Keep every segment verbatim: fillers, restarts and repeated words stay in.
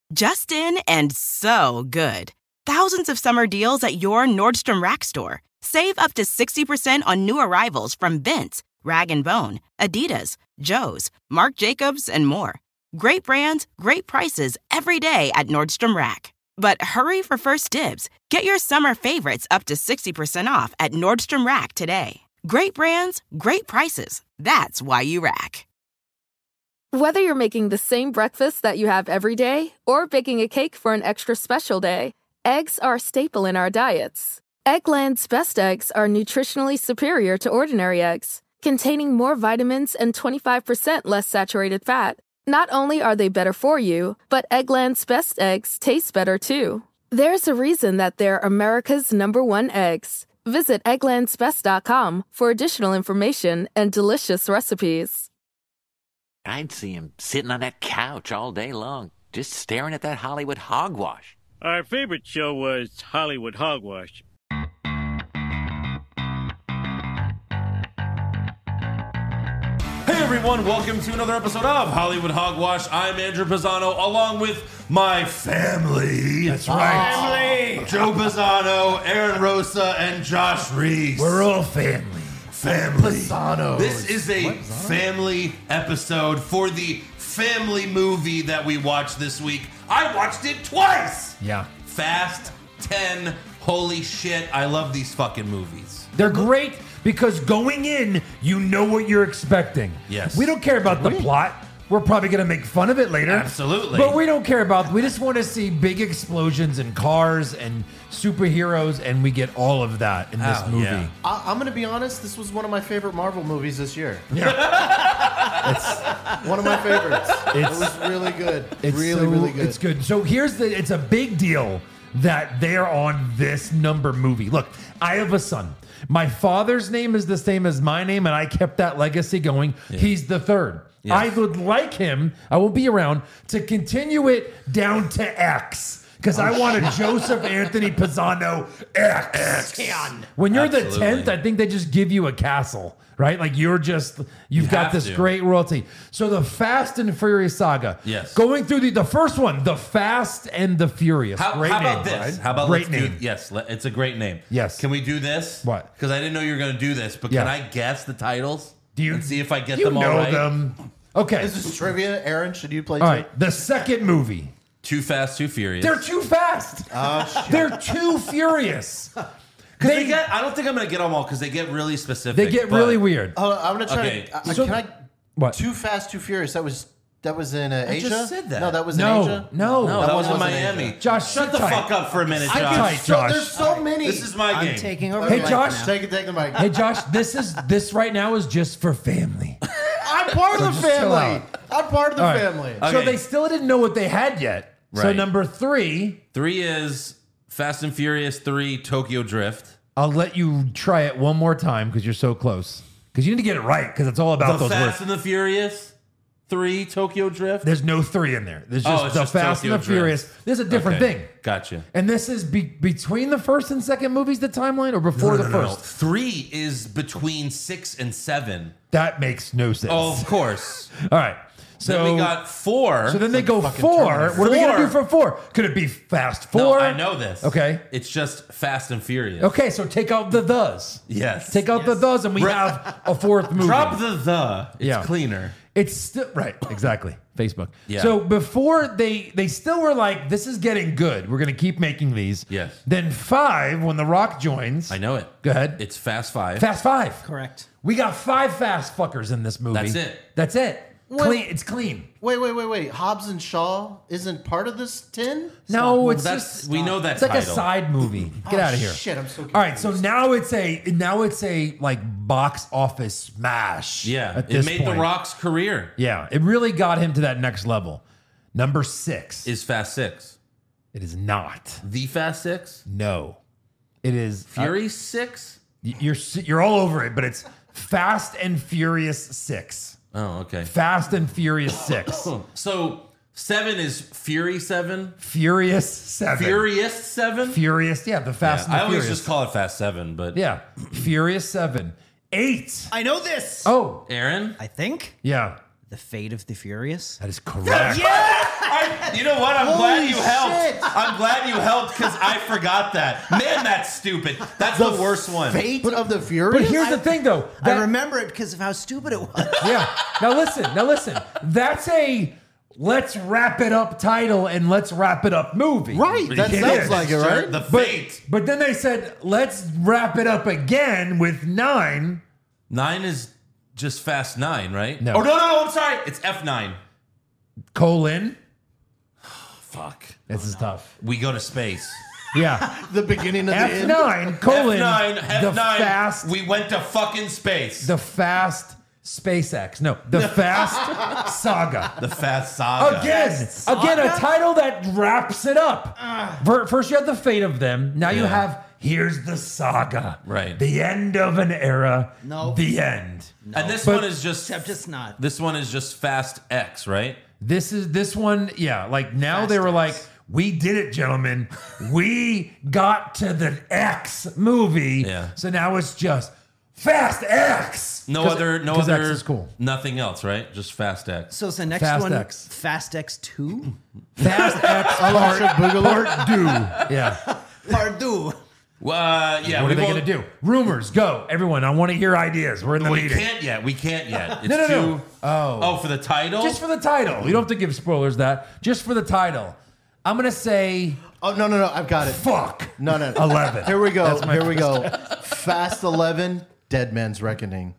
Just in and so good. Thousands of summer deals at your Nordstrom Rack store. Save up to sixty percent on new arrivals from Vince, Rag and Bone, Adidas, Joe's, Marc Jacobs, and more. Great brands, great prices every day at Nordstrom Rack. But hurry for first dibs. Get your summer favorites up to sixty percent off at Nordstrom Rack today. Great brands, great prices. That's why you rack. Whether you're making the same breakfast that you have every day or baking a cake for an extra special day, eggs are a staple in our diets. Eggland's best eggs are nutritionally superior to ordinary eggs, containing more vitamins and twenty-five percent less saturated fat. Not only are they better for you, but Eggland's best eggs taste better too. There's a reason that they're America's number one eggs. Visit egglands best dot com for additional information and delicious recipes. I'd see him sitting on that couch all day long, just staring at that Hollywood hogwash. Our favorite show was Hollywood Hogwash. Hey everyone, welcome to another episode of Hollywood Hogwash. I'm Andrew Pisano, along with my family. That's right. Family! Joe Pisano, Aaron Rosa, and Josh Reese. We're all family. Family. Pisano. This is a family episode for the family movie that we watched this week. I watched it twice. Yeah. Fast ten. Holy shit, I love these fucking movies. They're great because going in, you know what you're expecting. Yes. We don't care about the plot. We're probably going to make fun of it later. Absolutely. But we don't care about, we just want to see big explosions and cars and superheroes, and we get all of that in this Oh, movie. yeah. I, I'm going to be honest, this was one of my favorite Marvel movies this year. Yeah. One of my favorites. It's- it was really good. It's really, so- really good. It's good. So here's the, it's a big deal that they're on this number movie. Look, I have a son. My father's name is the same as my name, and I kept that legacy going. Yeah. He's the third. Yes. I would like him, I will be around, to continue it down to X. Because oh, I want a Joseph Anthony Pisano X. X. When you're Absolutely. the tenth, I think they just give you a castle, right? Like you're just, you've you got this to. great royalty. So the Fast and Furious saga. Yes. Going through the, the first one, The Fast and the Furious. How, great how about name, this? Right? How about great let's name. do, yes, it's a great name. Yes. Can we do this? What? Because I didn't know you were going to do this, but yeah. can I guess the titles? Do you, and see if I get you them all know right? them. Okay. This is trivia. Aaron, should you play All too? right. The second movie. Too Fast, Too Furious. They're too fast. Oh, shit. They're too furious. They, they get. I don't think I'm going to get them all because they get really specific. They get but, really weird. Oh, I'm going to try okay. to... Uh, So, can I... What? Too Fast, Too Furious. That was... That was in uh, I Asia? just said that. No, that was no, in Asia? No, no, that, that was in wasn't Miami. Asia. Josh, shut the tight. fuck up for a minute, Sit Josh. tight, So, Josh. there's so many. This is my game. I'm taking over. Hey, the mic Josh. now. Take it, take the mic. Hey, Josh, this is this right now is just for family. I'm part So of the just chill family. out. I'm part of the All right. family. Okay. So they still didn't know what they had yet. So Right. number three, Three is Fast and Furious three, Tokyo Drift. I'll let you try it one more time because you're so close. Because you need to get it right because it's all about The those Fast words. and the Furious three, Tokyo Drift. There's no three in there. There's Oh, just it's the just Fast Tokyo and the Drift. Furious. There's a different Okay. thing. Gotcha. And this is be- between the first and second movies, the timeline, or before No, no, the no, no. first? Three is between six and seven. That makes no sense. Oh, of course. All right. So then we got four. So then they go fucking four. Terminator. What are we going to Four. do for four? Could it be Fast No, Four? I know this. Okay. It's just Fast and Furious. Okay, so take out the thes. Yes. Take out the thes, and we Bra- have a fourth movie. Drop the the. It's Yeah. cleaner. It's still right, exactly. Facebook. Yeah. So before they they still were like, this is getting good. We're gonna keep making these. Yes. Then five, when The Rock joins. I know it. Go ahead. It's Fast Five. Fast Five. Correct. We got five fast fuckers in this movie. That's it. That's it. What? Clean. It's clean. Wait, wait, wait, wait. Hobbs and Shaw isn't part of this tin? No, Well, it's that's just we know that it's like title. a side movie. Get Oh, out of here. shit, I'm so All right, so now it's a now it's a like box office smash. Yeah. at It this made point. The Rock's career. Yeah, it really got him to that next level. Number six. Is Fast Six. It is not. The Fast Six? No, it is Fury Six? uh, you're you're all over it, but it's Fast and Furious Six. Oh, okay. Fast and Furious Six. So seven is Fury Seven? Furious Seven. Furious Seven? Furious. Yeah, the Fast Yeah, and I the always Furious. just call it Fast Seven, but Yeah, Furious Seven. Eight. I know this. Oh, Aaron? I think. yeah. The Fate of the Furious. That is correct. I, you know what? I'm glad you shit. helped. I'm glad you helped because I forgot that. Man, that's stupid. That's the, worst one. Fate of the But Furious. here's the thing, though. I That- remember it because of how stupid it was. Yeah. Now listen. Now listen. That's a let's wrap it up title and let's wrap it up movie. Right, that It sounds is. like it, right? The But, Fate. but then they said let's wrap it up again with nine. Nine is just Fast Nine, right? No. Oh, no, no, no. I'm sorry. It's F nine. Colon. Fuck. This is tough. We go to space. Yeah. The beginning of the F end. nine colon F nine, F nine. the fast We went to fucking space. the fast SpaceX. No, the fast saga. The Fast Saga. Again, again, a title that wraps it up. Fir- First, you have the fate of them. Now you Yeah. have here's the saga. Right. The end of an era. No. The end. And this But- one is just Except it's not. This one is just Fast X, right? This is this one. Yeah, like now Fast they were X. like, we did it, gentlemen. We got to the X movie. Yeah. So now it's just Fast X. No 'Cause- other, no 'cause other. X is cool. Nothing else, right? Just Fast X. So is the next Fast one X. Fast X two? Fast X Electric Boogaloo. part two. Yeah. Pardon. Uh, yeah. What we are they both- going to do? Rumors, go. Everyone, I want to hear ideas. We're in the We meeting. can't yet. We can't yet. It's No, no, too. no. Oh. Oh, for the title. Just for the title. You don't have to give spoilers that. Just for the title. I'm going to say Oh no no no! I've got it. fuck. No no. eleven. Here we go. That's my Here we go. Fast eleven. Dead Man's Reckoning.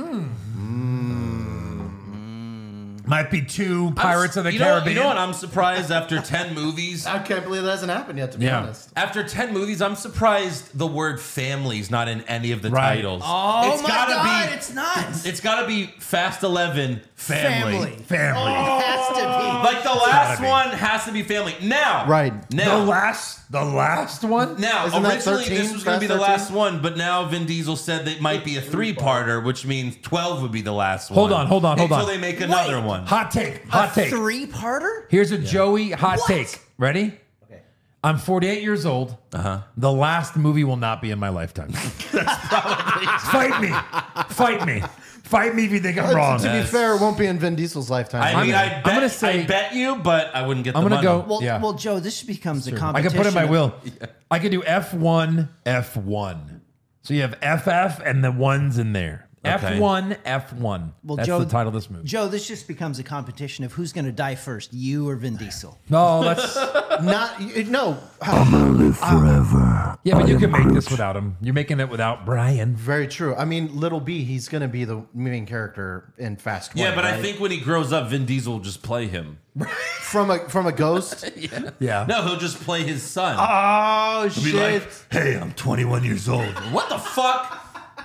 Might be two I'm Pirates s- of the you know, Caribbean. You know what? I'm surprised after ten movies. I can't believe that hasn't happened yet. To be Yeah. honest. After ten movies, I'm surprised the word family's not in any of the Right. titles. Oh it's my gotta God, be, it's not. It's gotta be Fast Eleven Family. Family. Family. It has to be. Like the last be. one has to be Family. Now. Right. Now. The last, the last one? Now, Isn't that originally thirteen? this was going to be Fast the last one, but now Vin Diesel said that it might be a three-parter, which means twelve would be the last one. Hold on, hold on, hold until on. they make another Wait. one. Hot take. Hot a take. three-parter? Here's a Joey hot What? take. Ready? Okay. I'm forty-eight years old. Uh-huh. The last movie will not be in my lifetime. That's probably Fight me. Fight me. Fight me if you think I'm wrong. To be fair, it won't be in Vin Diesel's lifetime. I mean, I'm- I I'm bet, gonna say- I bet you, but I wouldn't get I'm the gonna money. go- Well, Yeah. well, Joe, this becomes a I competition. can put in my of- will. I could do F one, F one. So you have F F and the ones in there. Okay. F one, F one. Well, That's Joe, the title of this movie. Joe, this just becomes a competition of who's going to die first, you or Vin Diesel. No, that's Not you- no. yeah, but you can make this without him. You're making it without Brian. Very true. I mean, Little B, he's going to be the main character in Fast twenty. Yeah, but I right? think when he grows up, Vin Diesel will just play him. from a from a ghost. Yeah. No, he'll just play his son. Oh He'll be shit! like, hey, I'm twenty-one years old. What the fuck?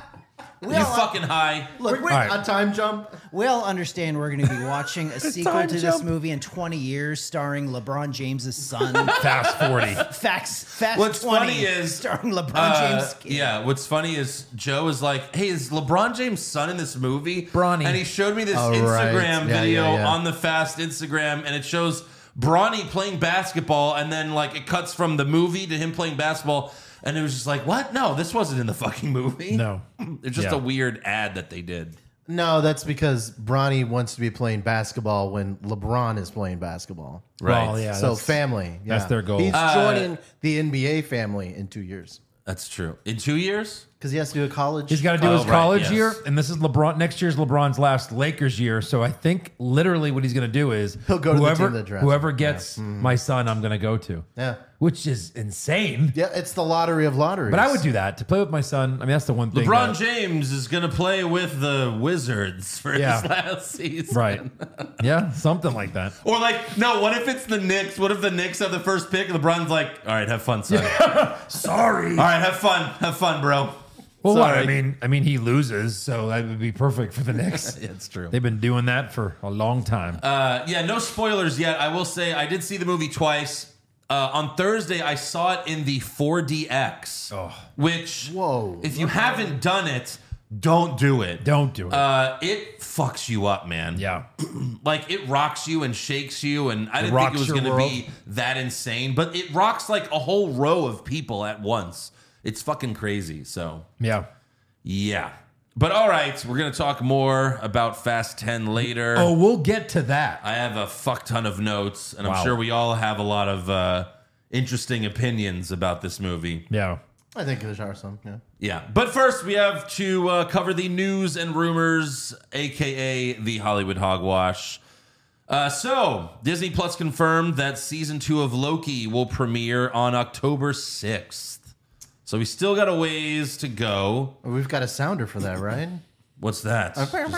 you Well, fucking high. Look, Wait, right. a time jump. we all understand we're going to be watching a sequel Time to this jump. movie in twenty years starring LeBron James's son. Fast forty. Facts, Fast What's twenty funny is, starring LeBron Uh, James. kid. yeah, what's funny is Joe is like, hey, is LeBron James' son in this movie? Bronny. And he showed me this Oh, right. Instagram Yeah, video yeah, yeah. on the Fast Instagram, and it shows Bronny playing basketball, and then like it cuts from the movie to him playing basketball, and it was just like, what? No, this wasn't in the fucking movie. No. It's just Yeah. a weird ad that they did. No, that's because Bronny wants to be playing basketball when LeBron is playing basketball. Right. Well, yeah. so that's- family. Yeah. that's their goal. He's Uh, joining the N B A family in two years That's true. In two years? because he has to do a college. He's got to do Oh, his right, college yes. year, and this is LeBron. Next year's LeBron's last Lakers year. So I think literally what he's going to do is He'll go to the whoever team that drafts him. whoever gets my son, I'm going to go to. Yeah. which is insane. Yeah, it's the lottery of lotteries. But I would do that to play with my son. I mean, that's the one thing. LeBron that- James is going to play with the Wizards for Yeah. his last season. right? Yeah, something like that. Or like, no, what if it's the Knicks? What if the Knicks have the first pick and LeBron's like, all right, have fun, son. Sorry. All right, have fun. Have fun, bro. Well, what? Sorry. I mean, I mean, he loses, so that would be perfect for the Knicks. It's true. They've been doing that for a long time. Uh, yeah, no spoilers yet. I will say I did see the movie twice. Uh, on Thursday, I saw it in the four D X, Oh. which, Whoa. if you haven't done it, don't do it. Don't do it. Uh, it fucks you up, man. yeah. Like, it rocks you and shakes you, and I It didn't think rocks it was your going to world. be that insane, but it rocks like a whole row of people at once. It's fucking crazy. So, Yeah. yeah. But all right, we're going to talk more about Fast ten later. Oh, we'll get to that. I have a fuck ton of notes, and I'm Wow. sure we all have a lot of uh, interesting opinions about this movie. Yeah. I think there are some. Yeah. Yeah. But first, we have to uh, cover the news and rumors, a k a the Hollywood Hogwash. Uh, so, Disney Plus confirmed that season two of Loki will premiere on October sixth. So we still got a ways to go. We've got a sounder for that, right? What's that? Oh, oh,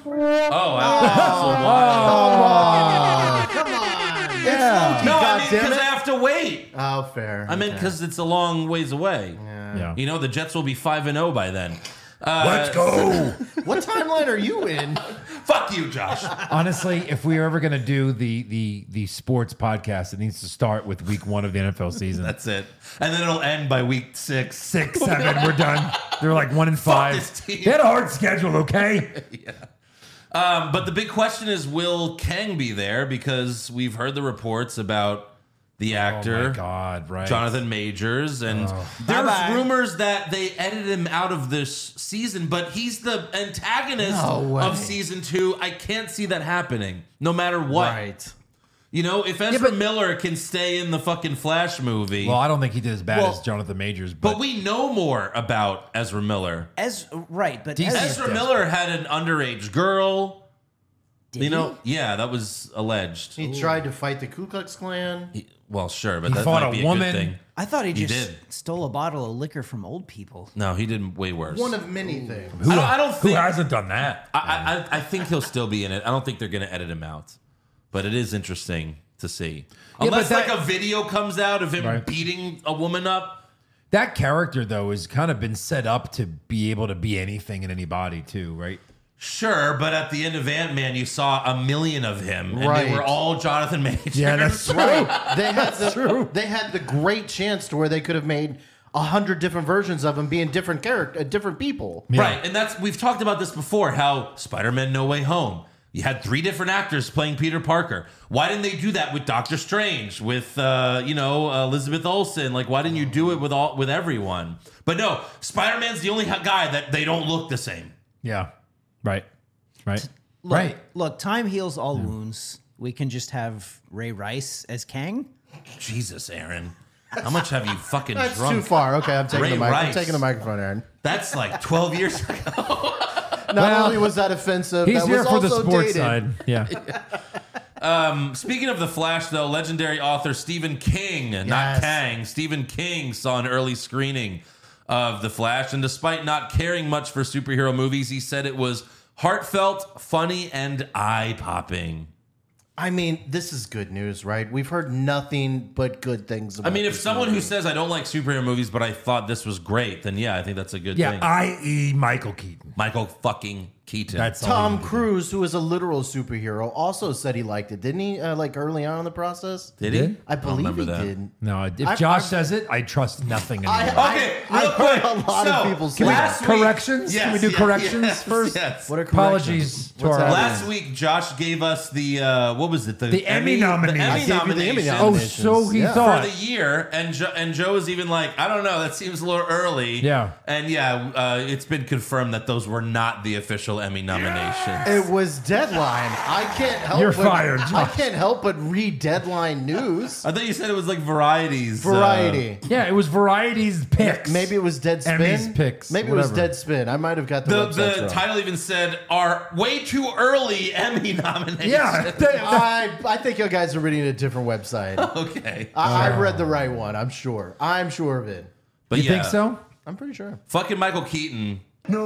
come on. Yeah. no, I mean, God damn because it. I have to wait. Oh, fair. I meant because it's a long ways away. Yeah. You know, the Jets will be five and oh by then. Uh, Let's go. What timeline are you in? Fuck you, Josh. Honestly, if we're ever going to do the the the sports podcast, it needs to start with week one of the N F L season. That's it. And then it'll end by week six. Six, seven, we're done. They're like one and five. this team. They had a hard schedule, okay? Um, but the big question is, will Kang be there? Because we've heard the reports about the actor, Oh my God, right? Jonathan Majors, and there's Bye-bye. rumors that they edited him out of this season, but he's the antagonist No way. of season two. I can't see that happening, no matter what. Right. You know, if Ezra but- Miller can stay in the fucking Flash movie, Well, I don't think he did as bad Well, as Jonathan Majors, but, but we know more about Ezra Miller. As right, but D C as, Ezra does. Miller had an underage girl. Did you know, he? yeah, that was alleged. He tried to fight the Ku Klux Klan. He- well, sure, but He that fought might a be a woman. good thing. I thought he He just did. stole a bottle of liquor from old people. No, he did way worse. One of many things. who, I don't- I don't who think- hasn't done that? I, I, I think he'll still be in it. I don't think they're going to edit him out, but it is interesting to see. Yeah, Unless but that- like a video comes out of him Right. beating a woman up. That character, though, has kind of been set up to be able to be anything and anybody, too, right? Sure, but at the end of Ant-Man, you saw a million of him, and Right. they were all Jonathan Majors. Yeah, that's true. Right. They had the true. they had the great chance to where they could have made a hundred different versions of him being different character, different people. Yeah. Right, and that's we've talked about this before. How Spider-Man: No Way Home, you had three different actors playing Peter Parker. Why didn't they do that with Doctor Strange, with uh, you know Elizabeth Olsen? Like, why didn't you do it with all with everyone? But no, Spider-Man's the only guy that they don't look the same. Yeah. Right. Right. Look, right. Look, time heals all wounds. We can just have Ray Rice as Kang. Jesus, Aaron, how much have you fucking That's drunk? too far. Okay, I'm taking Ray the mic. I'm Rice. taking the microphone, Aaron. That's like twelve years ago. Not Well, only was that offensive, He's that here was for the also sports dated. side. Yeah. Speaking of The Flash, though, legendary author Stephen King, not Yes. Kang, Stephen King saw an early screening of The Flash, and despite not caring much for superhero movies, he said it was heartfelt, funny, and eye-popping. I mean, this is good news, right? We've heard nothing but good things I about mean, if this someone movie. who says, I don't like superhero movies, but I thought this was great, then yeah, I think that's a good Yeah. thing. that is. Michael Keaton. Michael fucking Keaton. That's all Tom you need to do. Cruise, who is a literal superhero, also said he liked it, didn't he? Uh, like early on in the process, Did he? Did? I don't believe remember he that. did. No, if I- Josh I- says it, I trust nothing anymore. I- Okay, I've real heard quick. a lot of So, people say Can we last that. week- corrections? Can we Yes, do yes, corrections yes, first? yes. What are corrections? Apologies to What's our that? Last week, Josh gave us the uh, what was it? The Emmy The nominee. I Emmy gave you the Emmy nomination Oh, nominations. so he Yeah. thought. for the year, and jo- and Joe was even like, I don't know, that seems a little early. Yeah. and yeah, uh, it's been confirmed that those were not the official Emmy nominations. It was Deadline. I can't help. You're but, fired, I Josh. can't help but read Deadline news. I thought you said it was like Variety's. uh, Variety. Yeah, it was Variety's picks. Maybe it was Deadspin. Emmy's picks, Maybe it was whatever. Deadspin. I might have got the, the websites the wrong. title even said are way too early Emmy nominations. Yeah. they- I, I think you guys are reading a different website. okay, I, I read the right one. I'm sure. I'm sure of it. but you yeah, think so? I'm pretty sure. Fucking Michael Keaton.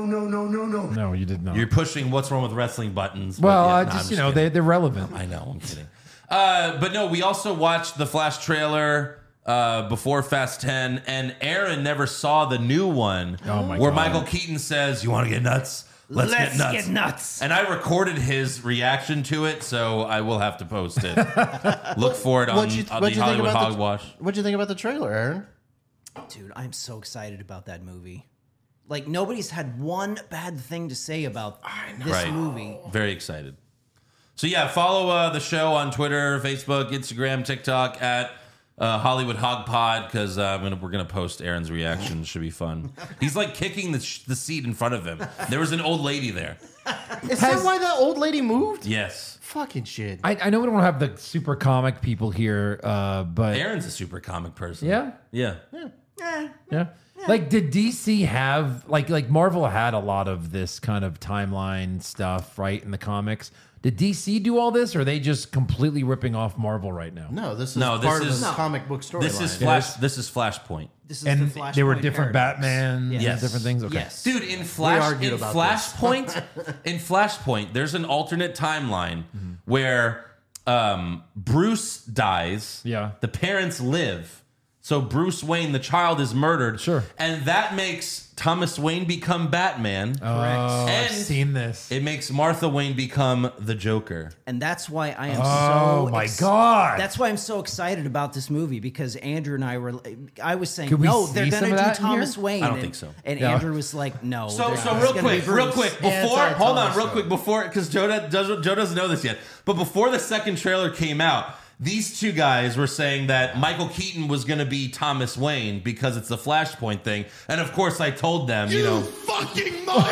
No, you did not. You're pushing what's wrong with wrestling buttons. but well, yeah, I no, just, I'm you know, kidding. they, they're relevant. I know, I'm kidding. Uh, but no, we also watched the Flash trailer uh, before Fast ten, and Aaron never saw the new one. Oh, my where God. Michael Keaton says, "You want to get nuts? Let's, Let's get nuts." get nuts. And I recorded his reaction to it, so I will have to post it. Look for it on, What'd you, on what'd the you think Hollywood about Hogwash. the, What'd you think about the trailer, Aaron? Dude, I'm so excited about that movie. Like, nobody's had one bad thing to say about this Right. movie. Very excited. So yeah, follow uh, the show on Twitter, Facebook, Instagram, TikTok at uh, Hollywood Hog Pod because uh, gonna, we're gonna post Aaron's reaction. Should be fun. He's like kicking the sh- the seat in front of him. There was an old lady there. Is that why that old lady moved? Yes. Fucking shit. I, I know we don't have the super comic people here, uh, but Aaron's a super comic person. yeah, Yeah. yeah. Like, did D C have like like Marvel had a lot of this kind of timeline stuff, right, in the comics? Did D C do all this, or are they just completely ripping off Marvel right now? No, this is No, this part is- of the No. comic book storyline. This is Flash. This is Flashpoint. This is And the Flashpoint there were different paradox. Batman, Yes. and different things. Okay. Yes. Dude, in Flash, argued in about Flashpoint, in Flashpoint, there's an alternate timeline Mm-hmm. where um, Bruce dies. Yeah. the parents live. So Bruce Wayne, the child, is murdered. Sure. and that makes Thomas Wayne become Batman. Oh, I've And seen this. It makes Martha Wayne become the Joker. And that's why I am Oh so my God. That's why I'm so excited about this movie because Andrew and I were I was saying Could we no, see they're some going of to do that in Thomas here? Wayne. I don't and, think so. And Yeah. Andrew was like, no. So, there's- so it's real gonna be quick, real Bruce. quick, before, Anti-Thomas hold on, real Wayne. quick, before, because Joe, do- does, Joe doesn't know this yet, but before the second trailer came out, these two guys were saying that Michael Keaton was going to be Thomas Wayne because it's the Flashpoint thing. And of course, I told them, you, know. fucking mother.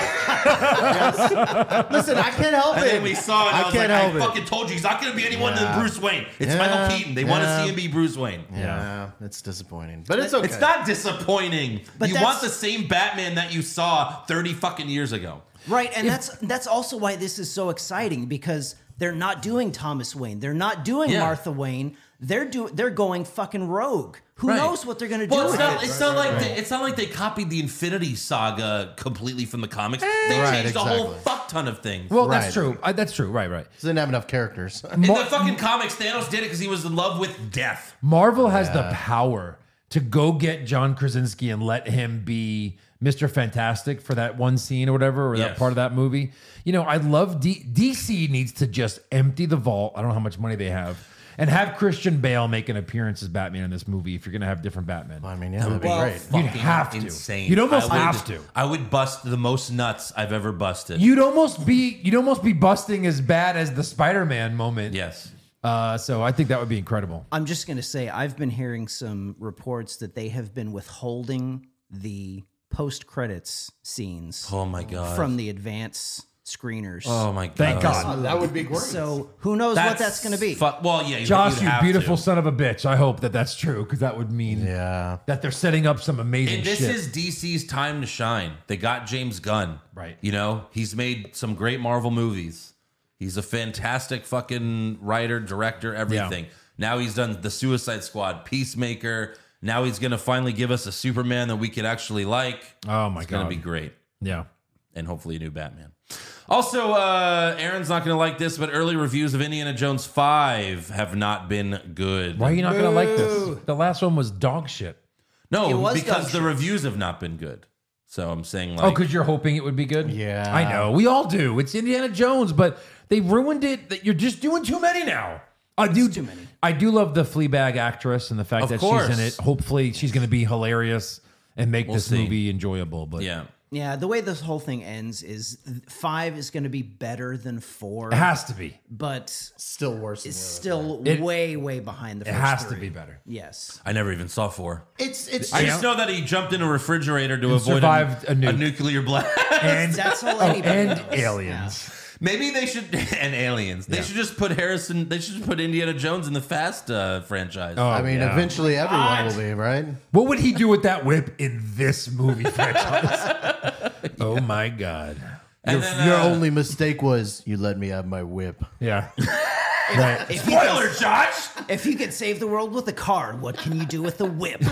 Listen, I can't help And it. then we saw it, and I, I was can't like, help I it. fucking told you, he's not going to be anyone Yeah. than Bruce Wayne. It's Yeah. Michael Keaton. They want to Yeah. see him be Bruce Wayne. Yeah, it's disappointing, but it's okay. It's not disappointing. But you that's- want the same Batman that you saw thirty fucking years ago. Right, and that's that's also why this is so exciting because they're not doing Thomas Wayne. They're not doing Yeah. Martha Wayne. They're do they're going fucking rogue. Who Right. knows what they're going to do Well, it's with not. it? It's not like they, it's not like they copied the Infinity Saga completely from the comics. They Right, changed a whole exactly. fuck ton of things. Well, Right. that's true. I, that's true. Right, right. They didn't have enough characters. in the fucking comics, Thanos did it because he was in love with death. Marvel has the power to go get John Krasinski and let him be Mister Fantastic for that one scene or whatever, or that Yes. part of that movie. You know, I love D- DC needs to just empty the vault. I don't know how much money they have. And have Christian Bale make an appearance as Batman in this movie if you're going to have different Batman. I mean, yeah, that'd be Well, great. You'd Fucking have to. insane. You'd almost I would- have to. I would bust the most nuts I've ever busted. You'd almost be you'd almost be busting as bad as the Spider-Man moment. yes. Uh, so I think that would be incredible. I'm just going to say I've been hearing some reports that they have been withholding the post credits scenes Oh my god. from the advance screeners. Oh my god. Thank God. Oh, that would be great. So who knows what that's going to be? fu- well, yeah. you- Josh, you'd you have beautiful to. son of a bitch. I hope that that's true because that would mean yeah. that they're setting up some amazing And this shit. is D C's time to shine. They got James Gunn. Right. You know, he's made some great Marvel movies. He's a fantastic fucking writer, director, everything. Now he's done The Suicide Squad, Peacemaker. Now he's going to finally give us a Superman that we could actually like. Oh my It's going God. to be great. yeah. And hopefully a new Batman. Also, uh, Aaron's not going to like this, but early reviews of Indiana Jones five have not been good. Why are you not going to like this? The last one was dog shit. No, It was because dog the shit. reviews have not been good. So I'm saying like... Oh, because you're hoping it would be good? Yeah. I know. We all do. It's Indiana Jones, but they ruined it. That you're just doing too many now. I do too many. I do love the Fleabag actress and the fact Of that course. she's in it. Hopefully, she's going to be hilarious and make We'll this see. movie enjoyable. But yeah. Yeah, the way this whole thing ends is five is going to be better than four, it has to be. but Still worse than it's the other. still It- way, way behind the It first has to three. be better. Yes. I never even saw four. It's it's I just, just know that he jumped in a refrigerator to avoid survived a nuke. nuclear blast. And That's all oh, anybody and knows. aliens. Maybe they should and aliens. They Yeah. should just put Harrison. They should just put Indiana Jones in the Fast uh, franchise. Oh, I mean, yeah. eventually everyone will be, right? What would he do with that whip in this movie franchise? Oh my God. And Your, then, your uh, only mistake was you let me have my whip. Yeah. right. If you, Spoiler, Josh. if you could save the world with a car, what can you do with a whip?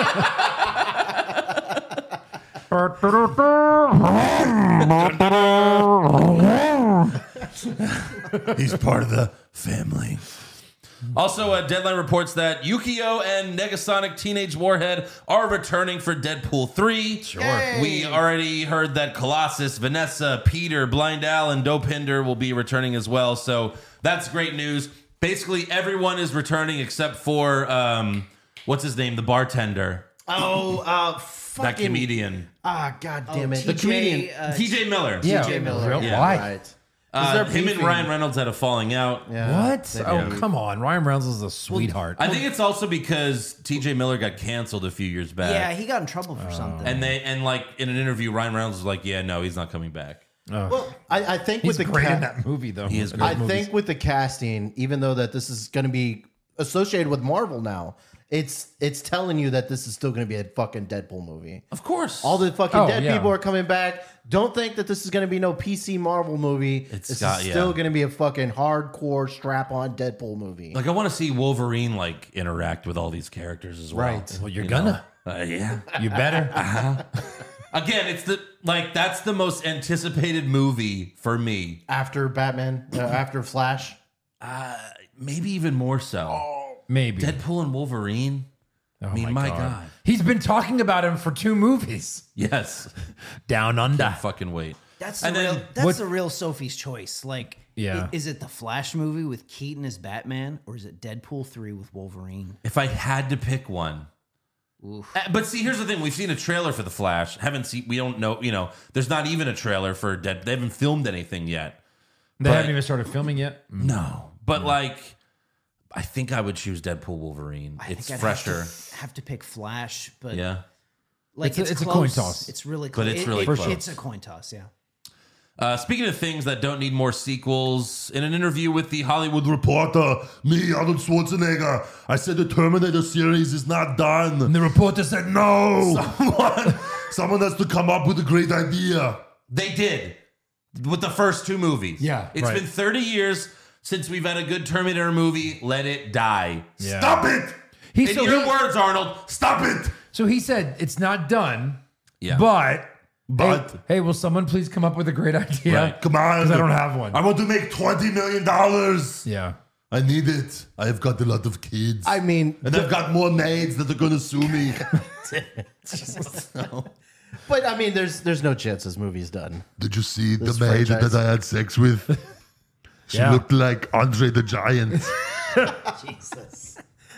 He's part of the family. Also, uh, Deadline reports that Yukio and Negasonic Teenage Warhead are returning for Deadpool three. Sure. We already heard that Colossus, Vanessa, Peter, Blind Al, and Dopinder will be returning as well. So that's great news. Basically, everyone is returning except for, um, what's his name? The bartender. Oh, uh, That fucking comedian. Ah, god damn it! T J, The comedian. uh, T J Miller. Yeah. T J Miller. Real- Yeah, Why? right. Uh, they're him and beefing. Ryan Reynolds had a falling out. Yeah. What? They Oh, do. come on. Ryan Reynolds is a sweetheart. I think it's also because T J Miller got canceled a few years back. Yeah, he got in trouble for something. And they and like in an interview, Ryan Reynolds was like, "Yeah, no, he's not coming back." Well, I, I think He's with the great ca- in that movie, though. He is great. I Movies. think with the casting, even though that this is going to be associated with Marvel now, it's it's telling you that this is still going to be a fucking Deadpool movie. Of course, All the fucking Oh, dead yeah. people are coming back. Don't think that this is going to be no P C Marvel movie. It's this got- is yeah. still going to be a fucking hardcore strap-on Deadpool movie. like I want to see Wolverine like interact with all these characters as well. Right. Well, you're You gonna. know? Uh, yeah. You better. Again, it's the like that's the most anticipated movie for me. After Batman, uh, after Flash. Uh, maybe even more so. Maybe. Deadpool and Wolverine. Oh I mean, my God. He's been talking about him for two movies. Yes. Down Under. Can't fucking wait. That's the And real. then That's what- the real Sophie's choice. Like, Yeah. i- is it the Flash movie with Keaton as Batman, or is it Deadpool three with Wolverine? If I had to pick one. Uh, But see, here's the thing: we've seen a trailer for the Flash. Haven't seen. We don't know. You know, there's not even a trailer for Dead. They haven't filmed anything yet. They But- haven't even started filming yet. No, but like, I think I would choose Deadpool Wolverine. I It's think I'd fresher. Have to, have to pick Flash, but Yeah. like It's a- it's, it's a close. coin toss. It's really, But close. it's It- really it- close. It's a coin toss. Yeah. Uh, speaking of things that don't need more sequels, in an interview with the Hollywood Reporter, me, Arnold Schwarzenegger, I said the Terminator series is not done. And the reporter said no. Someone, someone has to come up with a great idea. They did with the first two movies. Yeah, It's right. been thirty years since we've had a good Terminator movie. Let it die. Yeah. Stop it. He- In so your he- words, Arnold, stop it. So he said it's not done. Yeah. But. But- hey, hey, will someone please come up with a great idea? Right. Come on. Because I don't have one. I want to make twenty million dollars. yeah. I need it. I've got a lot of kids. I mean, and I've got more maids that are going to sue me. but I mean, there's there's no chance this movie's done. Did you see This the maid franchise. that I had sex with? She Yeah. looked like Andre the Giant. Jesus.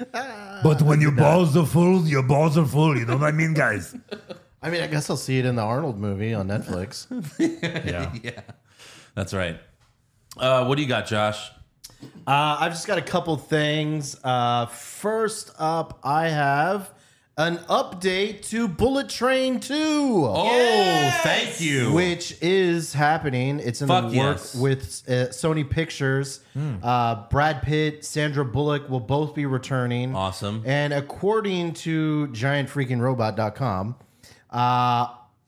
But when your balls are full, your balls are full. You know what I mean, guys? I mean, I guess I'll see it in the Arnold movie on Netflix. Yeah. Yeah. That's right. Uh, what do you got, Josh? Uh, I've just got a couple things. Uh, first up, I have an update to Bullet Train two. Oh, thank you. Which is happening. It's in Fuck the work yes. with uh, Sony Pictures. Uh, Brad Pitt, Sandra Bullock will both be returning. Awesome. And according to giant freaking robot dot com, uh,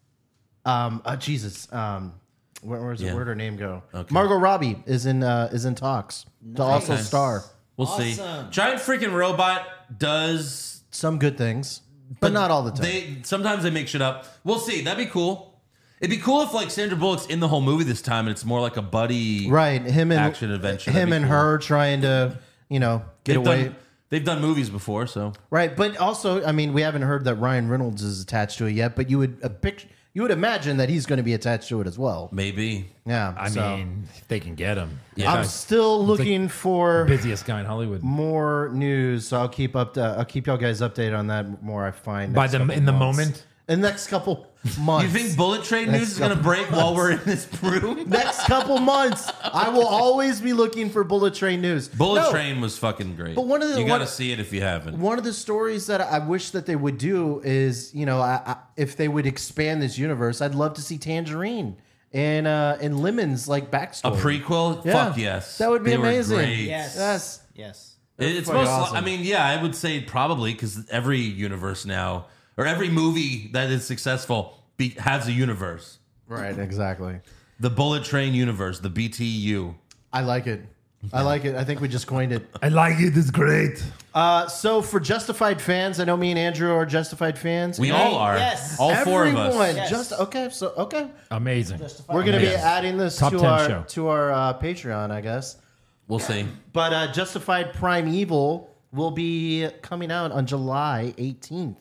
um, uh, Jesus, um, where, where's Yeah. where'd her name go? Okay. Margot Robbie is in uh, is in talks to also Nice. star. We'll see. Giant freaking robot does, Some good things, but, not all the time. They sometimes they make shit up. We'll see. That'd be cool. It'd be cool if like Sandra Bullock's in the whole movie this time, and it's more like a buddy right, him and action adventure. That'd him be and cool. her trying to, you know, get They've away. done, they've done movies before, so Right, but also, I mean, we haven't heard that Ryan Reynolds is attached to it yet, but you would a pic- you would imagine that he's going to be attached to it as well. maybe. Yeah, I so mean, if they can get him. Yeah. I'm still looking for Busiest guy in Hollywood. more news, so I'll keep up. To, I'll keep y'all guys updated on that more. I find By next the couple in the months. moment. in the next couple months. You think Bullet Train Next news is going to couple break while we're in this room? next couple months? I will always be looking for Bullet Train news. Bullet No, Train was fucking great. But one of the- you got to one- see it if you haven't. One of the stories that I wish that they would do is, you know, I, I, if they would expand this universe, I'd love to see Tangerine and uh, and Lemon's like A backstory. prequel? Yeah. Fuck yes. That would be They were amazing. great. Yes. Yes. Yes. It- It's fucking most. awesome. I mean, yeah, I would say probably because every universe now, or every movie that is successful, be, has a universe. Right, exactly. The Bullet Train universe, the B T U. I like it. I like it. I think we just coined it. I like it. It's great. Uh, so for Justified fans, I know me and Andrew are Justified fans. We And all are. yes. All four of everyone us. Yes. Just okay. So okay, Amazing. we're gonna be Amazing. adding this Top to ten our show. to our uh, Patreon, I guess. We'll see. But uh, Justified Primeval will be coming out on July eighteenth.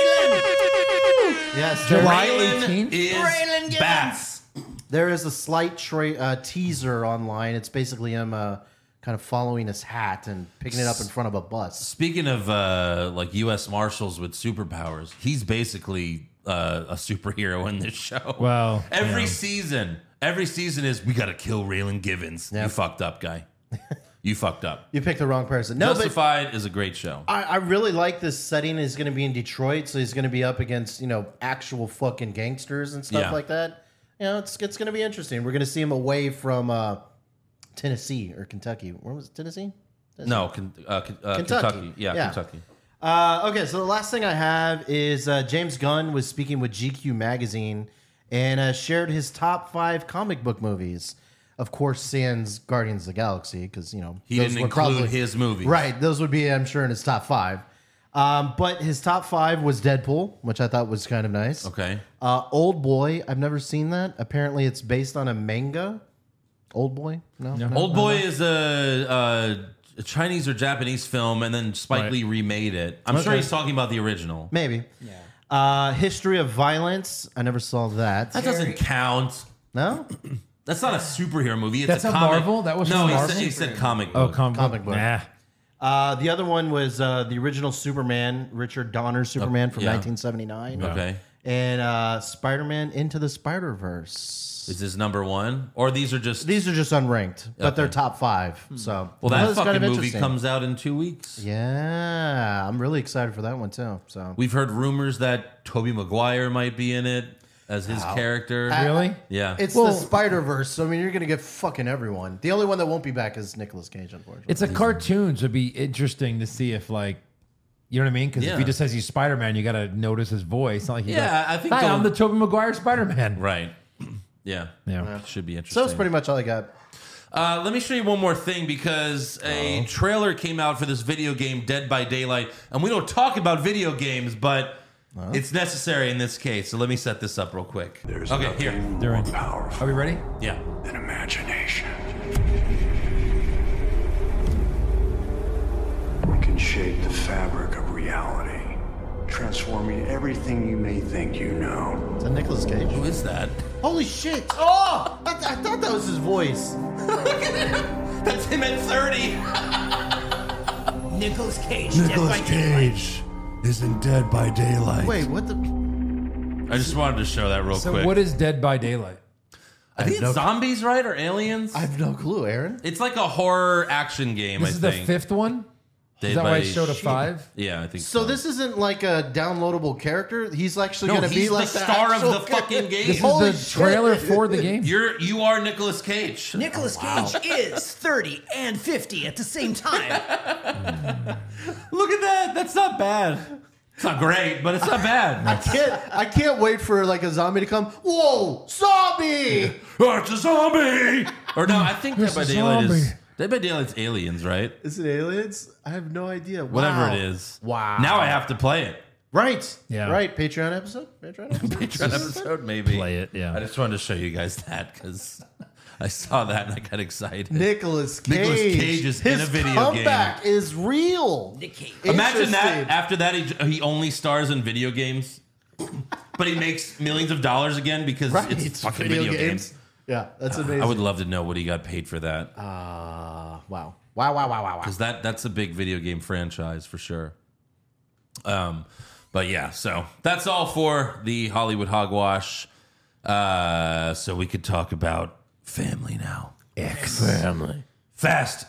Yes, there, July Raylan eighteenth? is Raylan Givens. back. there is a slight tra- uh, teaser online. It's basically him uh, kind of following his hat and picking it up in front of a bus. Speaking of uh, like U S Marshals with superpowers, he's basically uh, a superhero in this show. Well, every yeah. season, Every season is we got to kill Raylan Givens. You fucked up, guy. You fucked up. You picked the wrong person. No, Justified but is a great show. I, I really like this setting. Is going to be in Detroit, so he's going to be up against you know actual fucking gangsters and stuff Yeah. like that. You know, it's it's going to be interesting. We're going to see him away from uh, Tennessee or Kentucky. Where was it? Tennessee? No, Ken- uh, Ken- uh, Kentucky. Kentucky. Yeah, Yeah. Kentucky. Uh, okay, so the last thing I have is uh, James Gunn was speaking with G Q magazine and uh, shared his top five comic book movies. Of course, sans Guardians of the Galaxy, because you know He those didn't would include probably- his movies. right? Those would be, I'm sure, in his top five. Um, but his top five was Deadpool, which I thought was kind of nice. Okay. Uh, Old Boy, I've never seen that. Apparently, it's based on a manga. Old Boy, no. no Old no, Boy no. is a, a, a Chinese or Japanese film, and then Spike Right. Lee remade it. I'm sure Okay. he's talking about the original. Maybe. Yeah. Uh, History of Violence. I never saw that. That doesn't count. No. That's not a superhero movie. It's That's a a comic. Marvel? That was no. from He Marvel? said, he said comic Oh, book. comic, Comic book. Nah. Uh, the other one was uh, the original Superman, Richard Donner's Superman from yeah. nineteen seventy-nine. Okay. And uh, Spider-Man Into the Spider-Verse. Is this number one, or these are just? These are just unranked, but Okay. they're top five. So well, that was fucking kind of movie interesting. comes out in two weeks. Yeah, I'm really excited for that one too. So We've heard rumors that Tobey Maguire might be in it as his character. Really? yeah. it's Well- the Spider-Verse. So I mean, you're gonna get fucking everyone. The only one that won't be back is Nicolas Cage, unfortunately. It's a cartoon, so it'd be interesting to see if like, you know what I mean? Because Yeah. if he just says he's Spider Man, you got to notice his voice. It's not like you Yeah, go, I think Hi, they'll- I'm the Tobey Maguire Spider Man. right. Yeah. Yeah. Should be so interesting. that's pretty much all I got. Uh, let me show you one more thing because a trailer came out for this video game, Dead by Daylight, and we don't talk about video games, but it's necessary in this case. So let me set this up real quick. There's okay, nothing here. They're more in. powerful Are we ready? Yeah. than imagination. It can shape the fabric of reality, transforming everything you may think you know. Is that Nicolas Cage? Who is that? Holy shit! Oh, I, th- I thought that was his voice. That's him at thirty. Nicolas Cage. Nicolas Cage isn't Dead by Daylight. Wait, what the? I just wanted to show that real So quick. what is Dead by Daylight? I think it's zombies, right? Or aliens? I have no clue, Aaron. It's like a horror action game, This I is the think. fifth one? Dead Is that by why it showed a Shit. five? Yeah, I think so. So this isn't like a downloadable character. He's actually No, going to he's be the like star of actual the fucking game. This Holy is the shit. trailer for the game. You're you are Nicolas Cage. Nicolas Cage is thirty and fifty at the same time. Look at that. That's not bad. It's not great, but it's not bad. I can't. I can't wait for like a zombie to come. Whoa, zombie! Oh, it's a zombie. Or no, I think Dead It's by a Daylight is zombie. Dead by Daylight's aliens, right? Is it aliens? I have no idea. Whatever Wow. it is. Wow. Now I have to play it. Right. Yeah. Right. Patreon episode. Patreon episode. Patreon episode, maybe. Play it, yeah. I just wanted to show you guys that because I saw that and I got excited. Nicolas Cage. Nicolas Cage is in His a video comeback is real. Nick Cage. Imagine that. Interesting. After that, he, he only stars in video games, but he makes millions of dollars again because Right. it's fucking video, games. Yeah, that's amazing. I would love to know what he got paid for that Uh, wow. Wow. Wow. Wow. Wow. Wow. because that that's a big video game franchise for sure. Um, but yeah, so that's all for the Hollywood Hogwash. Uh, so we could talk about family now. X. Family. Fast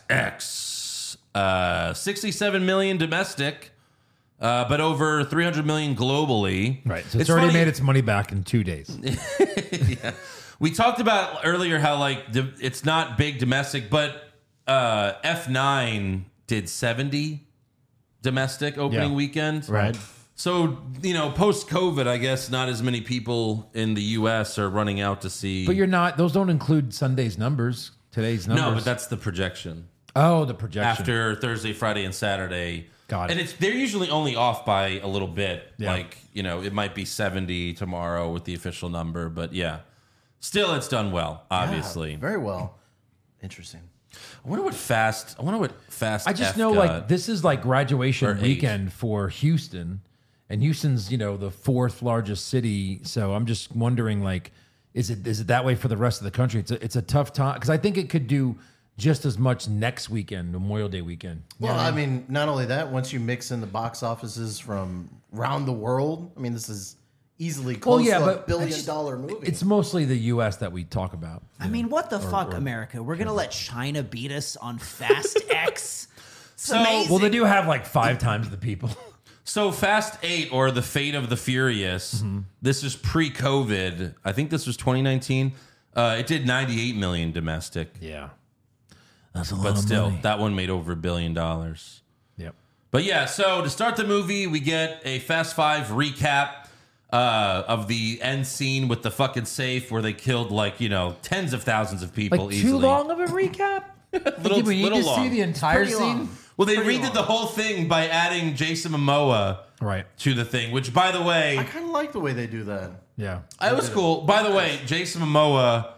X, uh, sixty-seven million domestic, uh, but over three hundred million globally. Right. So it's, already funny- made its money back in two days. yeah. We talked about earlier how like d- it's not big domestic, but uh, F nine did seventy domestic opening Yeah. weekend. Right. So, you know, post COVID, I guess not as many people in the U S are running out to see. But you're not, those don't include Sunday's numbers, today's numbers. no, but that's the projection. Oh, the projection. After Thursday, Friday, and Saturday. Got it. And it's they're usually only off by a little bit. Yeah. Like, you know, it might be seventy tomorrow with the official number, but yeah. Still it's done well, obviously. Very well. Interesting. I wonder what fast I wonder what fast I just F know got. like this is like Or graduation eight. weekend for Houston, and Houston's, you know, the fourth largest city. So I'm just wondering, like, is it is it that way for the rest of the country? It's a, it's a tough time because I think it could do just as much next weekend, Memorial Day weekend. You know Well, what I mean, not only that, once you mix in the box offices from around the world, I mean, this is easily close Well, yeah, to a but billion it's- dollar movie. It's mostly the U S that we talk about. I mean, what the fuck, or- America? We're gonna let China beat us on Fast X? It's So- amazing. Well, they do have like five times the people. So Fast Eight, or The Fate of the Furious, Mm-hmm. this is pre-COVID. I think this was twenty nineteen. Uh, it did ninety-eight million domestic, Yeah. That's a lot but of still, money. that one made over a billion dollars. Yep. But yeah, so to start the movie, we get a Fast Five recap uh, of the end scene with the fucking safe where they killed like, you know, tens of thousands of people Like easily. too long of a recap? Little, we need little to long. see the entire pretty scene. long. Well, they Pretty redid long. the whole thing by adding Jason Momoa Right. to the thing, which, by the way, I kind of like the way they do that. Yeah. it was cool. By the way, Jason Momoa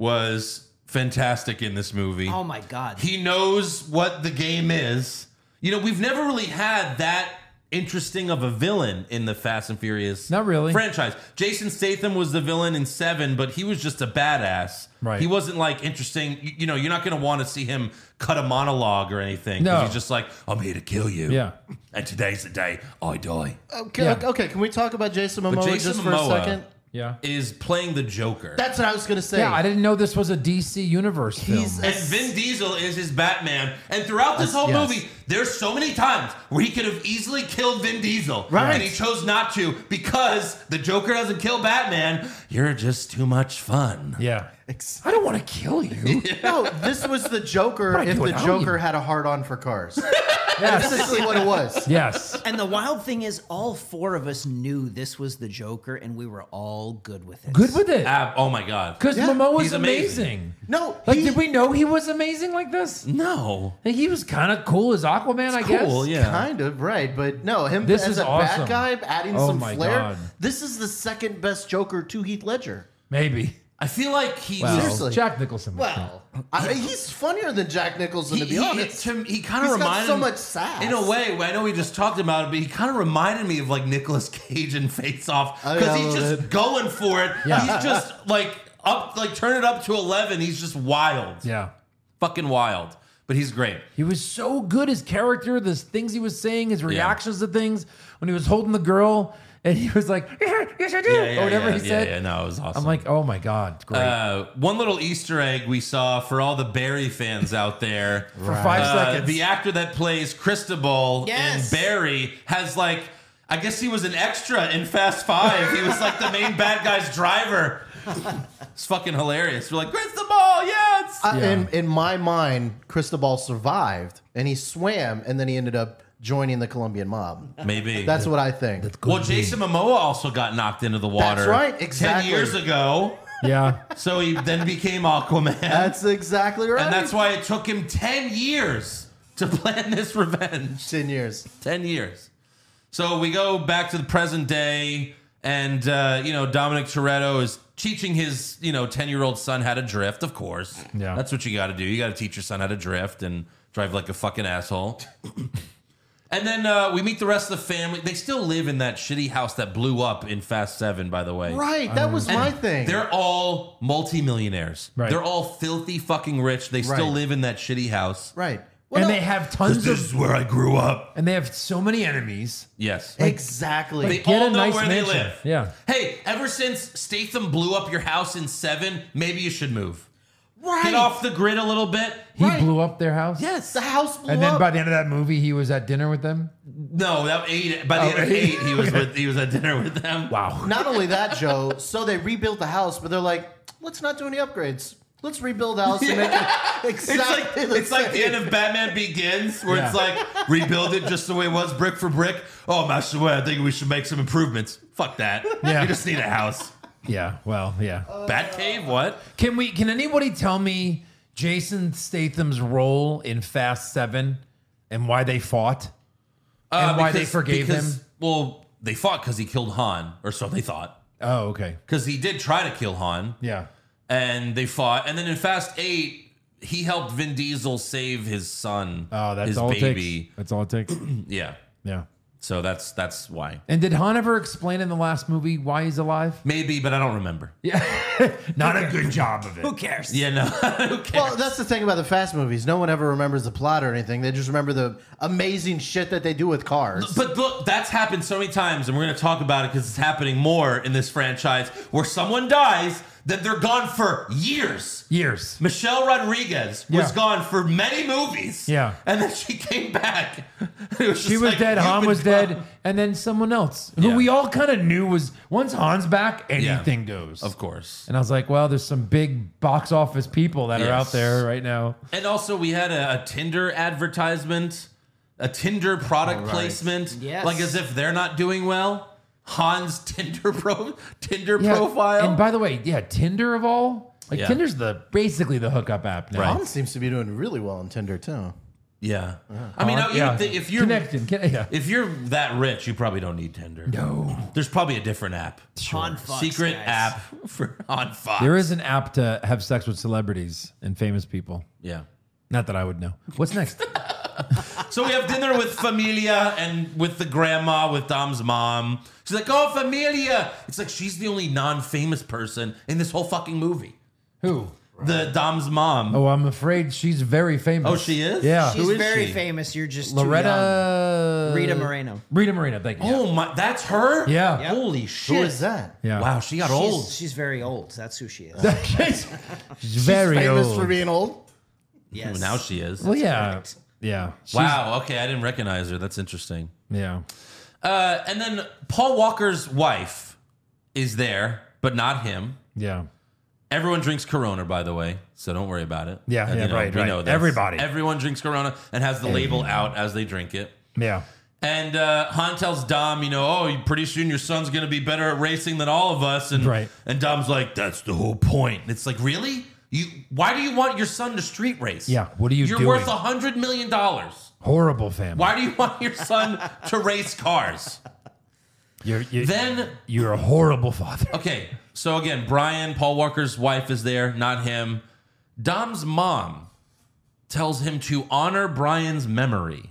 was fantastic in this movie. Oh my god. He knows what the game is. You know, we've never really had that interesting of a villain in the Fast and Furious Not really. franchise. Jason Statham was the villain in Seven, but he was just a badass. Right. He wasn't like interesting. You, you know, you're not going to want to see him cut a monologue or anything. 'cause No. He's just like, I'm here to kill you. Yeah. And today's the day I die. Okay, Yeah. okay, can we talk about Jason Momoa Jason just for a Momoa- second? Yeah. Is playing the Joker. That's what I was going to say. Yeah, I didn't know this was a D C Universe film. He's And Vin Diesel is his Batman. And throughout this whole Yes. movie, there's so many times where he could have easily killed Vin Diesel. Right. And he chose not to because the Joker doesn't kill Batman. You're just too much fun. Yeah. Ex- I don't want to kill you. No, this was the Joker What am I if the doing? I don't Joker even- had a hard on for cars. Yes. That's basically what it was. Yes. And the wild thing is, all four of us knew this was the Joker, and we were all good with it. Good with it. Ab- oh my God. Because Yeah, Momoa was he's amazing. amazing. No, Like, he- did we know he was amazing like this? No. Like, he was kind of cool as Aquaman, I guess. Cool, yeah. Kind of, right. But no, him This as is a awesome. bad guy, adding Oh some my flair. God. This is the second best Joker to Heath Ledger. Maybe. I feel like he Well, was. Seriously. Jack Nicholson. was Well, I mean, he's funnier than Jack Nicholson, to be He, he, honest. to- he kind of He's got reminded so me- much sass. In a way, I know we just talked about it, but he kind of reminded me of like Nicolas Cage in Face Off Oh, because yeah, a he's little just bit. going for it. Yeah. He's just like up, like turn it up to eleven. He's just wild, Yeah. fucking wild. But he's great. He was so good. His character, the things he was saying, his reactions to things. When he was holding the girl and he was like, yes, I do. Yeah, yeah, or whatever yeah, he yeah, said. yeah, no, it was awesome. I'm like, oh my God. Great. Uh, one little Easter egg we saw for all the Barry fans out there. For five Uh, seconds. The actor that plays Cristobal Yes. in Barry has like, I guess he was an extra in Fast Five. He was like the main bad guy's driver. It's fucking hilarious. We're like, Cristobal, yes. I- Yeah. in, in my mind, Cristobal survived and he swam and then he ended up joining the Colombian mob. Maybe. That's what I think. well, Jason Momoa also got knocked into the water. That's right, exactly. Ten years ago. yeah. So he then became Aquaman. That's exactly right. and that's why it took him ten years to plan this revenge. ten years. ten years. So we go back to the present day, and, uh, you know, Dominic Toretto is teaching his, you know, ten-year-old son how to drift, of course. Yeah. That's what you got to do. You got to teach your son how to drift and drive like a fucking asshole. And then uh, we meet the rest of the family. They still live in that shitty house that blew up in Fast Seven, by the way. Right, that was And my thing. They're all multimillionaires. Right. They're all filthy fucking rich. They still Right. live in that shitty house. right. and Well, they have tons This of, is where I grew up. and they have so many enemies. Yes. exactly. They Get all a know nice where mansion. they live. Yeah. Hey, ever since Statham blew up your house in Seven, maybe you should move. right. Get off the grid a little bit. He Right. blew up their house. Yes. the house blew And then up. by the end of that movie, he was at dinner with them. No, that eight. By the Oh, end of eight. eight, he was with, he was at dinner with them. Wow. Not only that, Joe, so they rebuilt the house, but they're like, let's not do any upgrades. Let's rebuild the house and make it exactly It's like the it's like the same. end of Batman Begins, where it's Yeah. like rebuild it just the way it was, brick for brick. Oh, Master Wayne, I think we should make some improvements. Fuck that. Yeah. You just need a house. Yeah. Well, yeah. Batcave, what? Can we? Can anybody tell me Jason Statham's role in Fast Seven and why they fought? And why they forgave him? Well, they fought because he killed Han, or so they thought. Oh, okay. Because he did try to kill Han. Yeah. And they fought. And then in Fast Eight, he helped Vin Diesel save his son. Oh, that's his all it baby. takes. That's all it takes. Yeah. Yeah. So that's that's why. And did Han ever explain in the last movie why he's alive? Maybe, but I don't remember. Yeah, not a good job of it. Who cares? Yeah, no. Who cares? Well, that's the thing about the Fast movies. No one ever remembers the plot or anything. They just remember the amazing shit that they do with cars. But look, that's happened so many times, and we're going to talk about it because it's happening more in this franchise, where someone dies, then they're gone for years. Years. Michelle Rodriguez was Yeah. gone for many movies. Yeah. And then she came back. It was She just was like, dead, you've Han been was gone. dead, and then someone else who Yeah. we all kind of knew was once Han's back, anything goes. Of course. And I was like, well, there's some big box office people that are out Yes. there right now. And also, we had a, a Tinder advertisement, a Tinder product Oh, right. placement, Yes. like as if they're not doing well. Han's Tinder pro Tinder Yeah, profile. And by the way, yeah, Tinder of all, like Yeah. Tinder's the basically the hookup app now. Han seems to be doing really well on Tinder too. yeah, I mean, Han- you yeah. would think if you're Connecting, con- yeah. if you're that rich, you probably don't need Tinder. No. There's probably a different app, Han fucks, secret guys. app for on Fox. There is an app to have sex with celebrities and famous people. yeah. Not that I would know. What's next? So we have dinner with Familia and with the grandma, with Dom's mom. She's like, "Oh, Familia!" It's like she's the only non-famous person in this whole fucking movie. Who? The Dom's mom. Oh, I'm afraid she's very famous. Oh, she is? Yeah. She's Who is very she? famous. You're just Loretta. too young. Rita Moreno. Rita Moreno, thank you. Oh my, that's her. Yeah. Yep. Holy shit! Who is that? Yeah. Wow, she got She's, old. she's very old. That's who she is. she's, she's very Famous old. for being old. Yes. Now she is. well, yeah. Yeah. She's- Wow. Okay, I didn't recognize her. That's interesting. Yeah. Uh, and then Paul Walker's wife is there, but not him. Yeah. Everyone drinks Corona, by the way, so don't worry about it. Yeah, And, yeah, right, we right. know this. Everybody. Everyone drinks Corona and has the label out as they drink it. Yeah. And uh, Han tells Dom, you know, oh, pretty soon your son's going to be better at racing than all of us. And, Right. and Dom's like, that's the whole point. And it's like, really? You? Why do you want your son to street race? Yeah, what are you You're doing? worth one hundred million dollars. Horrible family. Why do you want your son to race cars? You're, you're, Then you're a horrible father. Okay, so again, Brian, Paul Walker's wife, is there, not him. Dom's mom tells him to honor Brian's memory.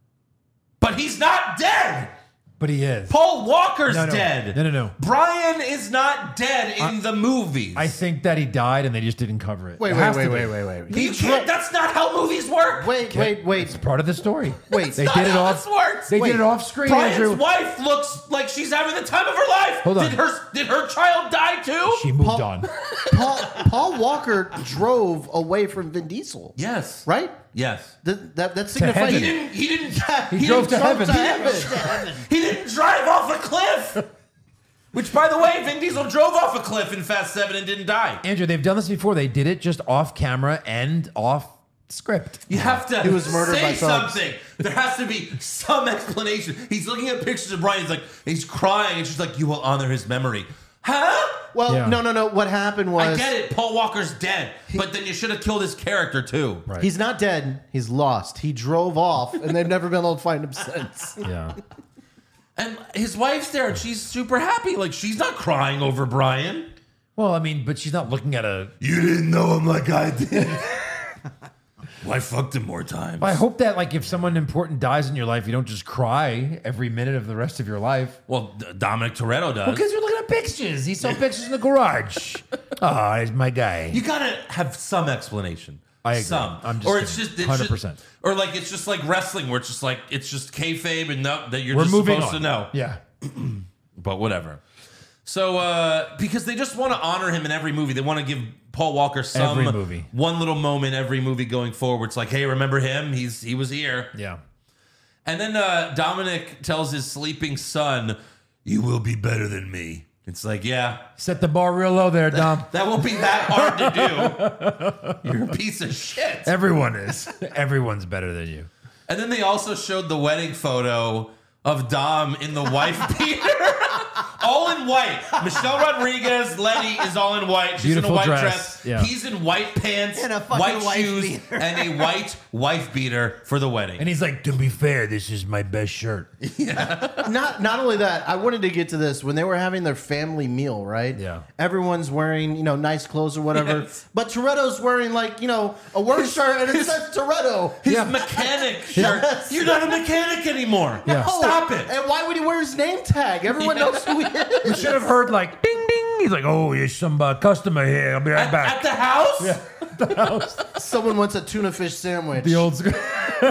But he's not dead! But he is. Paul Walker's No, no. dead! No, no, no. Brian is not dead in the movies. I think that he died and they just didn't cover it. Wait, It wait, has wait, to wait, be. wait, wait, wait. you can't, that's not how movies work! Wait, wait, wait. It's part of the story. Wait, they Not did it how off. this works! They Wait. did it off screen. Brian's Andrew. wife looks like she's having the time of her life! Hold on. Did her, did her child die too? She moved Paul- on. Paul, Paul Walker drove away from Vin Diesel. Yes. Right? Yes. That, that, that heaven. signifies He didn't, he didn't, He, he drove to didn't heaven. to heaven. He didn't drive off a cliff. Which, by the way, Vin Diesel drove off a cliff in Fast Seven and didn't die. Andrew, they've done this before. They did it just off camera and off script. You have to He was murdered say by thugs. something. There has to be some explanation. He's looking at pictures of Brian. He's like, he's crying, and she's like, "You will honor his memory." Huh? Well, Yeah. no, no, no. What happened was I get it. Paul Walker's dead, but then you should have killed his character too. Right. he's not dead. He's lost. He drove off, and they've never been able to find him since. Yeah. And his wife's there, and she's super happy. Like she's not crying over Brian. Well, I mean, but she's not looking at a. You didn't know him like I did. Well, I fucked him more times. I hope that, like, if someone important dies in your life, you don't just cry every minute of the rest of your life. Well, D- Dominic Toretto does. Because you're looking at pictures. He saw pictures in the garage. Oh, he's my guy. You gotta have some explanation. I agree. Some. I'm just or it's kidding. just it's one hundred just- percent. or like it's just like wrestling, where it's just like it's just kayfabe and no, that you're We're just moving supposed on. to know. Yeah. But whatever. So uh because they just want to honor him in every movie. They want to give Paul Walker some Every movie. one little moment every movie going forward. It's like, hey, remember him? He's he was here. Yeah. And then uh Dominic tells his sleeping son, "You will be better than me." It's like, yeah, Set the bar real low there, Dom. that won't be that hard to do. You're a piece of shit. Everyone is. Everyone's better than you. And then they also showed the wedding photo of Dom in the wife beater. All in white. Michelle Rodriguez, Letty, is all in white. She's Beautiful in a white dress. dress. Yeah. He's in white pants, And a fucking white wife shoes, beater. and a white wife beater for the wedding. And he's like, to be fair, this is my best shirt. not not only that, I wanted to get to this when they were having their family meal, right? Yeah. Everyone's wearing, you know, nice clothes or whatever. Yes. But Toretto's wearing like, you know, a work shirt and it says Toretto. His Yeah. mechanic shirt. You're not a mechanic anymore. Yeah. Stop Stop it. And why would he wear his name tag? Everyone Yeah. knows who he is. You should have heard like ding ding. He's like, oh, there's some uh, customer here. I'll be right At, back. at the house? Yeah, at the house. Someone wants a tuna fish sandwich. The old school.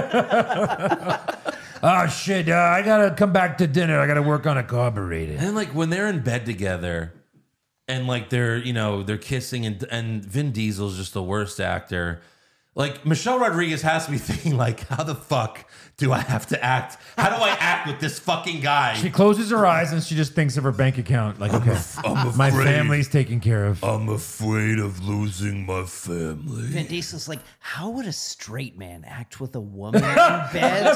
Oh shit! Uh, I gotta come back to dinner. I gotta work on a carburetor. And like when they're in bed together and like they're, you know, they're kissing and and Vin Diesel's just the worst actor. Like Michelle Rodriguez has to be thinking like, how the fuck do I have to act? How do I act with this fucking guy? She closes her eyes and she just thinks of her bank account. Like, okay, I'm my afraid. family's taken care of. I'm afraid of losing my family. Vin Diesel's like, how would a straight man act with a woman in bed?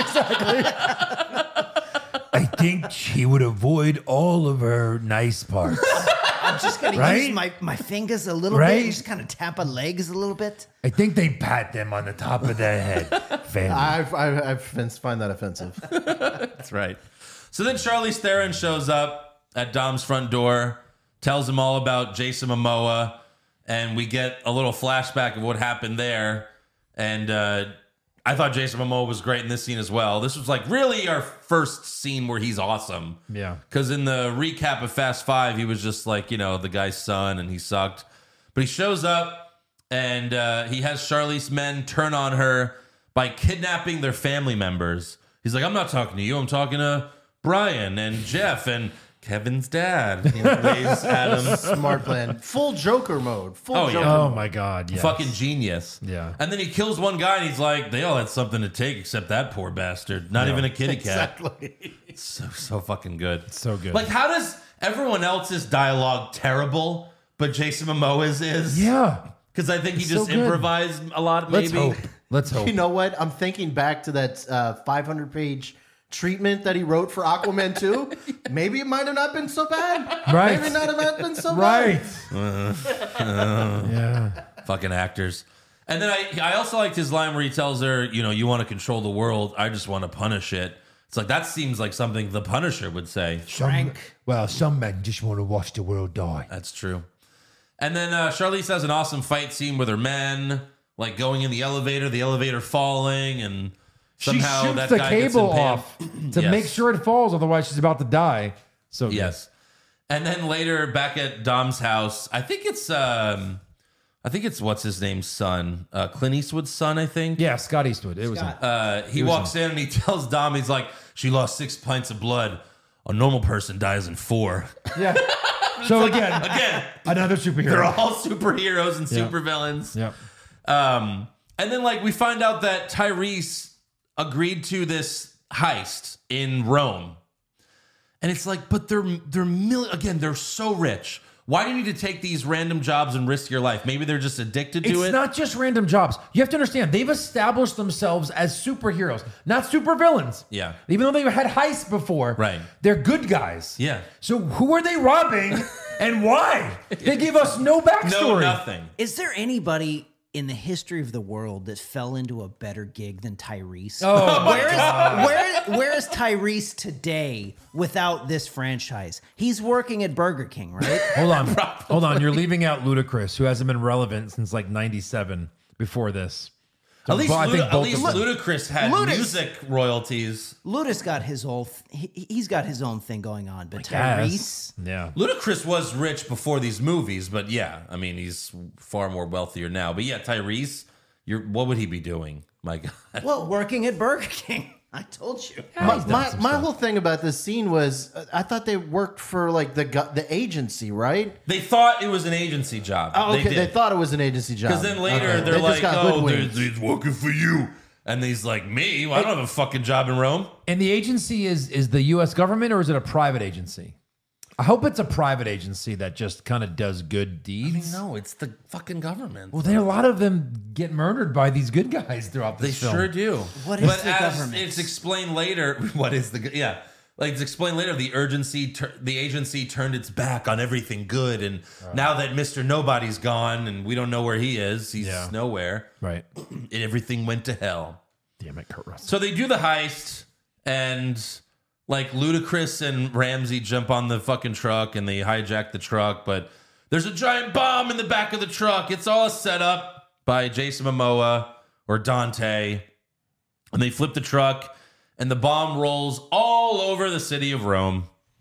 I think she would avoid all of her nice parts. I'm just gonna Right? use my, my fingers a little Right? bit. Just kind of tap her legs a little bit. I think they pat them on the top of their head. Family. I've, I've, I've find that offensive. That's right. So then Charlize Theron shows up at Dom's front door, tells him all about Jason Momoa, and we get a little flashback of what happened there. And uh, I thought Jason Momoa was great in this scene as well. This was like really our first scene where he's awesome. Yeah. Because in the recap of Fast Five, he was just like, you know, the guy's son and he sucked. But he shows up and uh, he has Charlize men turn on her by kidnapping their family members. He's like, I'm not talking to you. I'm talking to Brian and Jeff and Kevin's dad. He waves at him. Smart plan. Full Joker mode. Full Oh, yeah. Joker Oh mode. my God! Yes. Fucking genius. Yeah. And then he kills one guy and he's like, they all had something to take except that poor bastard. Not Yeah. even a kitty cat. Exactly. It's so, so fucking good. So good. Like, how does everyone else's dialogue terrible, but Jason Momoa's is? Yeah. Because I think he It's just so good. improvised a lot, Let's maybe. hope. Let's hope. You know what? I'm thinking back to that uh, five hundred page treatment that he wrote for Aquaman two. Maybe it might have not been so bad. Right. Maybe not have been so Right. bad. Yeah. Fucking actors. And then I, I also liked his line where he tells her, you know, you want to control the world. I just want to punish it. It's like, that seems like something the Punisher would say. Some, well, some men just want to watch the world die. That's true. And then uh, Charlize has an awesome fight scene with her men, like going in the elevator, the elevator falling, and somehow she shoots that the guy gets cable impaled. off to Yes. make sure it falls. Otherwise, she's about to die. So good. Yes. And then later, back at Dom's house, I think it's, um, I think it's what's his name's son, uh, Clint Eastwood's son. I think. Yeah, Scott Eastwood. It was him. Uh, he was walks in and he tells Dom, he's like, she lost six pints of blood. A normal person dies in four. Yeah. So again, Again, another superhero. they're all superheroes and Yeah. supervillains. Yep. Um, and then like we find out that Tyrese agreed to this heist in Rome. And it's like, but they're they're mil- again, they're so rich. Why do you need to take these random jobs and risk your life? Maybe they're just addicted to It's it. not just random jobs. You have to understand, they've established themselves as superheroes, not supervillains. Yeah. Even though they've had heists before, Right. they're good guys. Yeah. So who are they robbing and why? They give us no backstory. No, nothing. Is there anybody in the history of the world that fell into a better gig than Tyrese? Oh, my where is where where is Tyrese today without this franchise? He's working at Burger King, right? Hold on. Hold on. You're leaving out Ludacris, who hasn't been relevant since like ninety-seven before this. So At least, I think Luda- at both least of them- Ludacris had Ludus- music royalties. Ludus got his whole th- he, he's got his own thing going on, but Yes. Tyrese, Yeah. Ludacris was rich before these movies, but yeah, I mean, he's far more wealthier now. But yeah, Tyrese, you're what would he be doing? My God. well, working at Burger King. I told you. My, my, my whole thing about this scene was uh, I thought they worked for like the gu- the agency, right? They thought it was an agency job. Oh, okay. They They, did. thought it was an agency job. Because then later Okay. they're They just like, got oh, hoodwinked. he's, he's working for you. And he's like, me? Well, I don't have a fucking job in Rome. And the agency is is the U S government or is it a private agency? I hope it's a private agency that just kind of does good deeds. No, it's the fucking government. Well, there a lot of them get murdered by these good guys throughout They this film. sure do. What is but the as government? It's explained later. What is the yeah? Like it's explained later. The urgency, tur- the agency turned its back on everything good, and now that Mister Nobody's gone and we don't know where he is, he's Yeah. nowhere. Right. And everything went to hell. Damn it, Kurt Russell. So they do the heist, and like Ludacris and Ramsey jump on the fucking truck and they hijack the truck, but there's a giant bomb in the back of the truck. It's all set up by Jason Momoa or Dante, and they flip the truck, and the bomb rolls all over the city of Rome.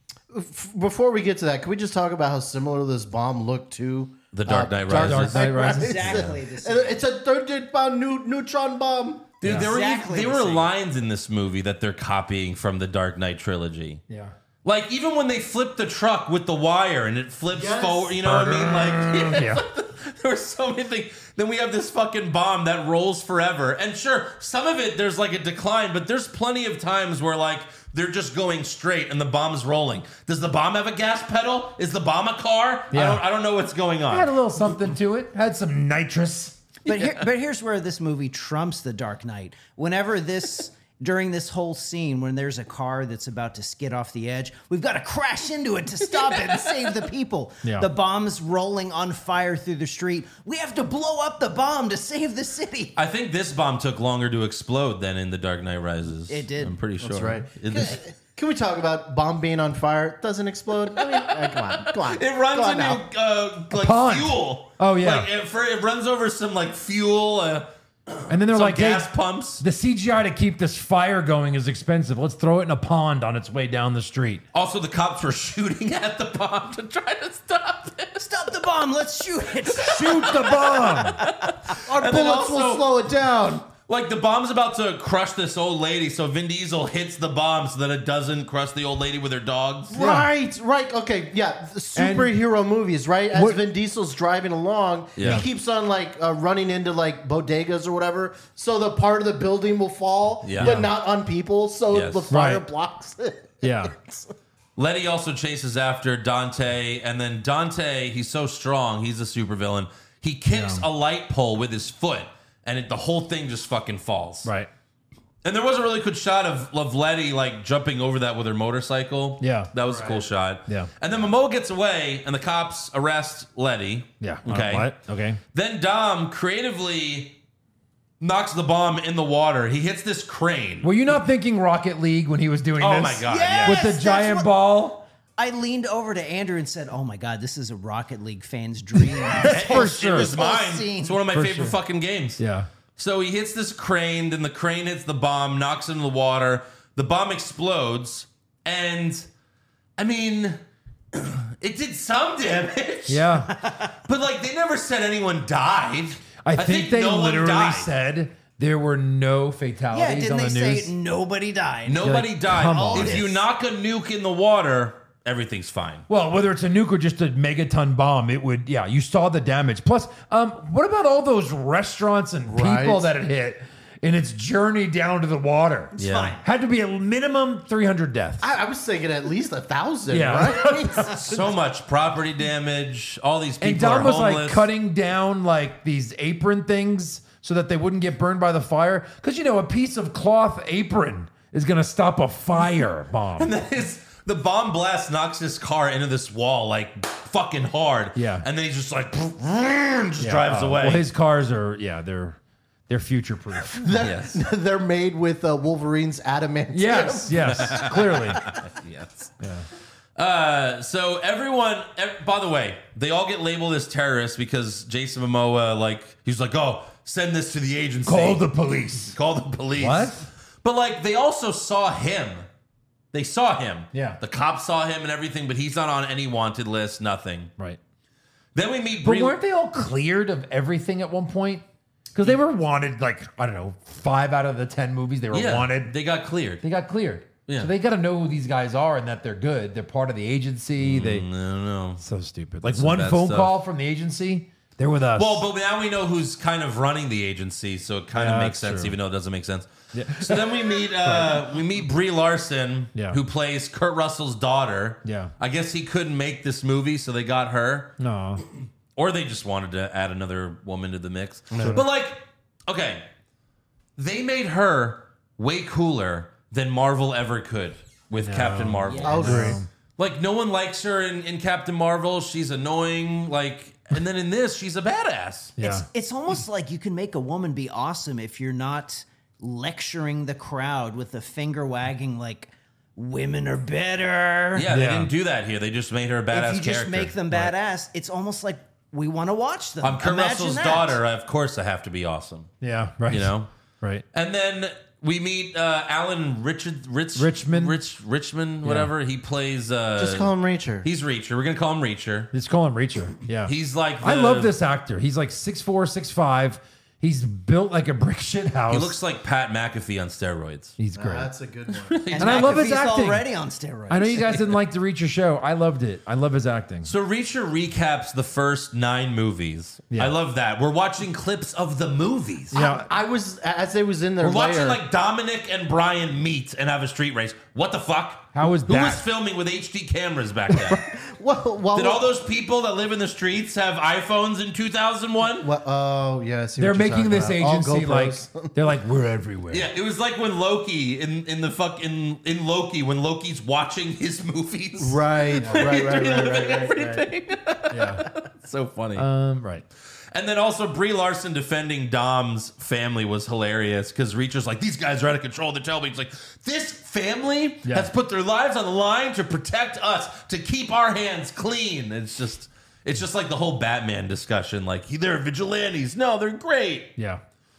Before we get to that, can we just talk about how similar this bomb looked to The Dark Knight Dark Rises? Knight Rises. Exactly the same. It's a thirty pound new neutron bomb. Dude, Yeah. there were Exactly there the were same. lines in this movie that they're copying from the Dark Knight trilogy. Yeah. Like even when they flip the truck with the wire and it flips Yes. forward, you know what I mean? Like Yeah. there were so many things. Then we have this fucking bomb that rolls forever. And sure, some of it there's like a decline, but there's plenty of times where like they're just going straight and the bomb's rolling. Does the bomb have a gas pedal? Is the bomb a car? I Yeah. don't I don't know what's going on. Had a little something to it. Had some nitrous. But here, but here's where this movie trumps The Dark Knight. Whenever this, during this whole scene, when there's a car that's about to skid off the edge, we've got to crash into it to stop it and save the people. Yeah. The bomb's rolling on fire through the street. We have to blow up the bomb to save the city. I think this bomb took longer to explode than in The Dark Knight Rises. It did. I'm pretty sure. That's right. In this- Can we talk about bomb being on fire? Doesn't explode? I mean, uh, come on, come on. It runs Come on into now. uh, like pond. fuel. Oh, yeah. like, it, for, it runs over some like fuel, uh, And then they're some like, hey, gas pumps. the C G I to keep this fire going is expensive. Let's throw it in a pond on its way down the street. Also, the cops were shooting at the bomb to try to stop it. Stop the bomb. Let's shoot it. Shoot the bomb. Our And then bullets will also- slow it down. Like the bomb's about to crush this old lady, so Vin Diesel hits the bomb so that it doesn't crush the old lady with her dogs. Right, right. Okay, yeah. The superhero movies, right? As What- Vin Diesel's driving along, Yeah. he keeps on like uh, running into like bodegas or whatever, so the part of the building will fall, Yeah. but not on people, so Yes. the fire Right. blocks it. Yeah. Letty also chases after Dante, and then Dante, he's so strong, he's a supervillain. He kicks a light pole with his foot, and it, the whole thing just fucking falls. Right. And there was a really good shot of, of Letty like jumping over that with her motorcycle. Yeah. That was a cool shot. Yeah. And then Momoa gets away, and the cops arrest Letty. Yeah. Okay. Uh, what? Okay. Then Dom creatively knocks the bomb in the water. He hits this crane. Were you not thinking Rocket League when he was doing Oh this? my God, Yes, With the that's giant what- ball? I leaned over to Andrew and said, "Oh my God, this is a Rocket League fan's dream." For sure. It was Whole mine. scene. It's one of my For favorite sure. fucking games. Yeah. So he hits this crane, then the crane hits the bomb, knocks it in the water. The bomb explodes, and I mean, it did some damage. Yeah. But like, they never said anyone died. I, think, they no one literally died. said there were no Yeah, fatalities didn't on they the say news. nobody died? Nobody Like, died. come on. If you knock a nuke in the water, everything's fine. Well, whether it's a nuke or just a megaton bomb, it would, yeah, you saw the damage. Plus, um, what about all those restaurants and people Right. that it hit in its journey down to the water? It's Yeah. fine. Had to be a minimum three hundred deaths. I, I was thinking at least a thousand, Yeah. right? So much property damage. All these people And Dom are was homeless. like cutting down like these apron things so that they wouldn't get burned by the fire. Because, you know, a piece of cloth apron is going to stop a fire bomb. His, the bomb blast knocks his car into this wall like fucking hard. Yeah. And then he's just like, just Yeah, drives uh, away. Well, his cars are, yeah, they're they're future proof. yes. They're made with uh, Wolverine's adamantium. Yes, yes, clearly. yes. Uh, so everyone, ev- by the way, they all get labeled as terrorists because Jason Momoa, like, he's like, oh, send this to the agency. Call the police. Call the police. What? But like, they also saw him. They saw him. Yeah. The cops saw him and everything, but he's not on any wanted list, nothing. Right. Then we meet But Brie. weren't they all cleared of everything at one point? Because they were wanted, like, I don't know, five out of the ten movies they were yeah, wanted. They got cleared. They got cleared. Yeah. So they got to know who these guys are and that they're good. They're part of the agency. They I don't know. so stupid. Like Some one bad phone stuff. call from the agency, they're with us. Well, but now we know who's kind of running the agency, so it kind of Yeah, makes that's sense, true. even though it doesn't make sense. So then we meet uh, we meet Brie Larson, Yeah. who plays Kurt Russell's daughter. Yeah. I guess he couldn't make this movie, so they got her, no. or they just wanted to add another woman to the mix. But like, okay, they made her way cooler than Marvel ever could with Captain Marvel. I'll agree. Like, no one likes her in, in Captain Marvel. She's annoying. Like, and then in this, she's a badass. Yeah. It's, it's almost like you can make a woman be awesome if you're not lecturing the crowd with the finger wagging like women are better. Yeah, they Yeah. didn't do that here. They just made her a badass if you just character. make them badass, it's almost like we want to watch them. I'm Kurt Imagine Russell's that. daughter. Of course, I have to be awesome. Yeah. Right. You know? Right. And then We meet uh, Alan Richard, Rich, Richmond. Rich, Richmond, whatever. He plays. Uh, Just call him Reacher. He's Reacher. We're gonna call him Reacher. Let's call him Reacher. Yeah. He's like. I the- love this actor. He's like six four, six five. He's built like a brick shit house. He looks like Pat McAfee on steroids. He's great. That's a good one. And, And I love his McAfee's acting. already on steroids. I know you guys didn't like the Reacher show. I loved it. I love his acting. So Reacher recaps the first nine movies. Yeah. I love that. We're watching clips of the movies. Yeah. I was as it was in their We're watching lair- like Dominic and Brian meet and have a street race. What the fuck? How was Who that? was filming with H D cameras back then? well, well, Did all those people that live in the streets have iPhones in two thousand one? well, oh yeah, I see They're what you're making talking this about. All agency like GoPros. they're like we're everywhere. Yeah, it was like when Loki in in the fuck in, in Loki when Loki's watching his movies. right, right, right, right, right, right, right. Yeah. So funny. Um. Right. And then also Brie Larson defending Dom's family was hilarious because Reacher's like, these guys are out of control. They're telling me, it's like, this family Yeah. has put their lives on the line to protect us, to keep our hands clean. It's just, it's just like the whole Batman discussion. Like, they're vigilantes. No, they're great. Yeah.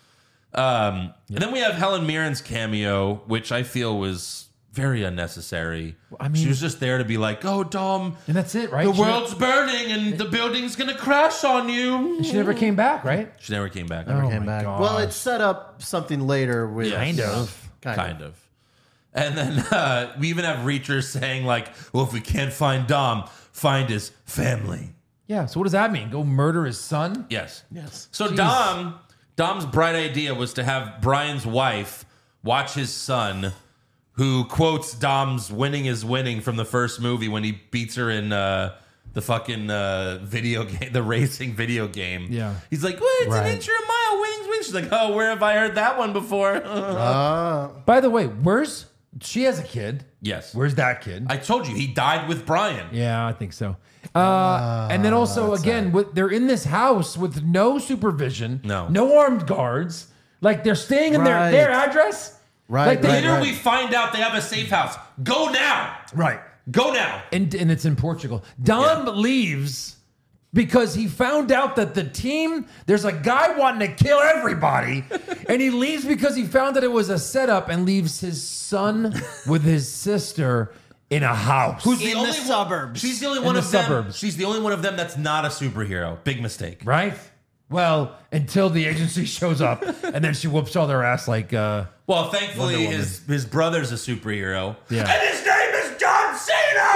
Um, And then we have Helen Mirren's cameo, which I feel was very unnecessary. I mean- she was just there to be like, oh, Dom, And that's it, right? the She- world's burning and the building's going to crash on you. She never came back, right? She never came back. Oh Came my back. gosh. Well, it set up something later with Yes. Kind of. kind, Kind of. And then uh, we even have Reacher saying like, well, if we can't find Dom, find his family. Yeah. So what does that mean? Go murder his son? Yes. Yes. So Jeez. Dom, Dom's bright idea was to have Brian's wife watch his son, who quotes Dom's "winning is winning" from the first movie when he beats her in uh, the fucking uh, video game, the racing video game. Yeah. He's like, "Well, it's Right. an inch or a mile, winning's winning." She's like, "Oh, where have I heard that one before?" Uh, By the way, where's she has a kid? Yes. Where's that kid? I told you he died with Brian. yeah, I think so. Uh, and then also again, with, they're in this house with no supervision, No. no armed guards. Like they're staying in Right. their their address. Right, Like they, right, Later, right. we find out they have a safe house. Go now. right. Go now. And and it's in Portugal. Dom Yeah. leaves because he found out that the team, there's a guy wanting to kill everybody, and he leaves because he found that it was a setup and leaves his son with his sister in a house. Who's In the one- suburbs. She's the only In one the of them. suburbs. She's the only one of them that's not a superhero. Big mistake. right? Well, until the agency shows up, and then she whoops all their ass like, uh, Well, thankfully, Wonder Woman. his his brother's a superhero. Yeah. And his name is John Cena.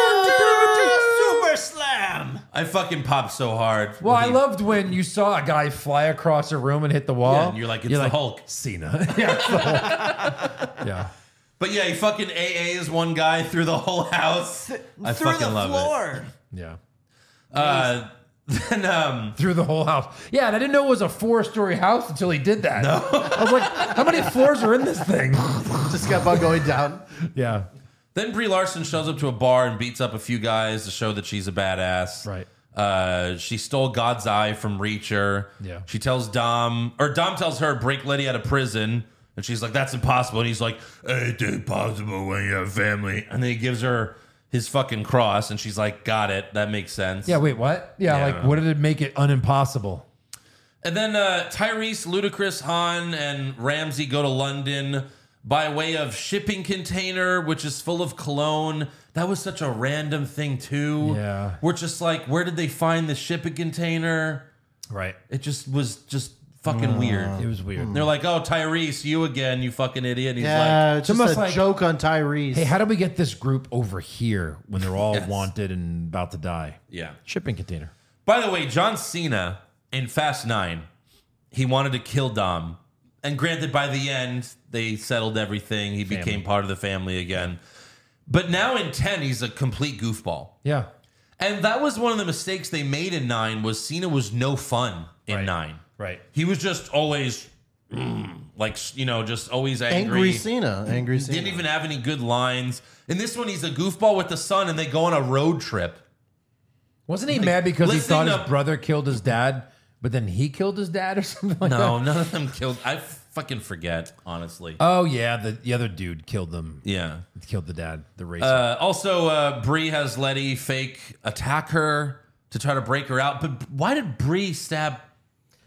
Super slam. I fucking popped so hard. well, when I he- loved when you saw a guy fly across a room and hit the wall. Yeah, and you're like, it's the Hulk. Cena. yeah, it's the Hulk. Yeah. But yeah, he fucking A A's one guy through the whole house. I Through fucking the love floor. Yeah. it. Uh, then um, Through the whole house. Yeah, and I didn't know it was a four-story house until he did that. No. I was like, how many floors are in this thing? just kept on going down. Yeah. then Brie Larson shows up to a bar and beats up a few guys to show that she's a badass. Right. Uh, she stole God's eye from Reacher. Yeah. She tells Dom, or Dom tells her, break Letty out of prison. And she's like, that's impossible. And he's like, it's impossible when you have family. And then he gives her his fucking cross. And she's like, got it. That makes sense. Yeah, wait, what? Yeah, Yeah. like, what did it make it unimpossible? And then uh, Tyrese, Ludacris, Han, and Ramsey go to London by way of shipping container, which is full of cologne. That was such a random thing, too. Yeah. We're just like, where did they find the shipping container? Right. It just was just fucking weird. It was weird. They're like, oh, Tyrese, you again, you fucking idiot. And he's Yeah, like, it's just almost a like- joke on Tyrese. Hey, how do we get this group over here when they're all Yes. wanted and about to die? yeah. Shipping container. By the way, John Cena in Fast Nine, he wanted to kill Dom. And granted, by the end, they settled everything. He became part of the family again. But now in ten, he's a complete goofball. Yeah. And that was one of the mistakes they made in nine was Cena was no fun in Right. nine. Right. He was just always mm, like, you know, just always angry. Angry Cena. Angry Cena. Didn't even have any good lines. In this one, he's a goofball with the son, and they go on a road trip. Wasn't he mad because he listening thought his to- brother killed his dad, but then he killed his dad or something like No, that? none of them killed. I fucking forget, honestly. Oh, yeah. The, the other dude killed them. yeah. Killed the dad, the racer. Uh, also, uh, Bree has Letty fake attack her to try to break her out. But why did Bree stab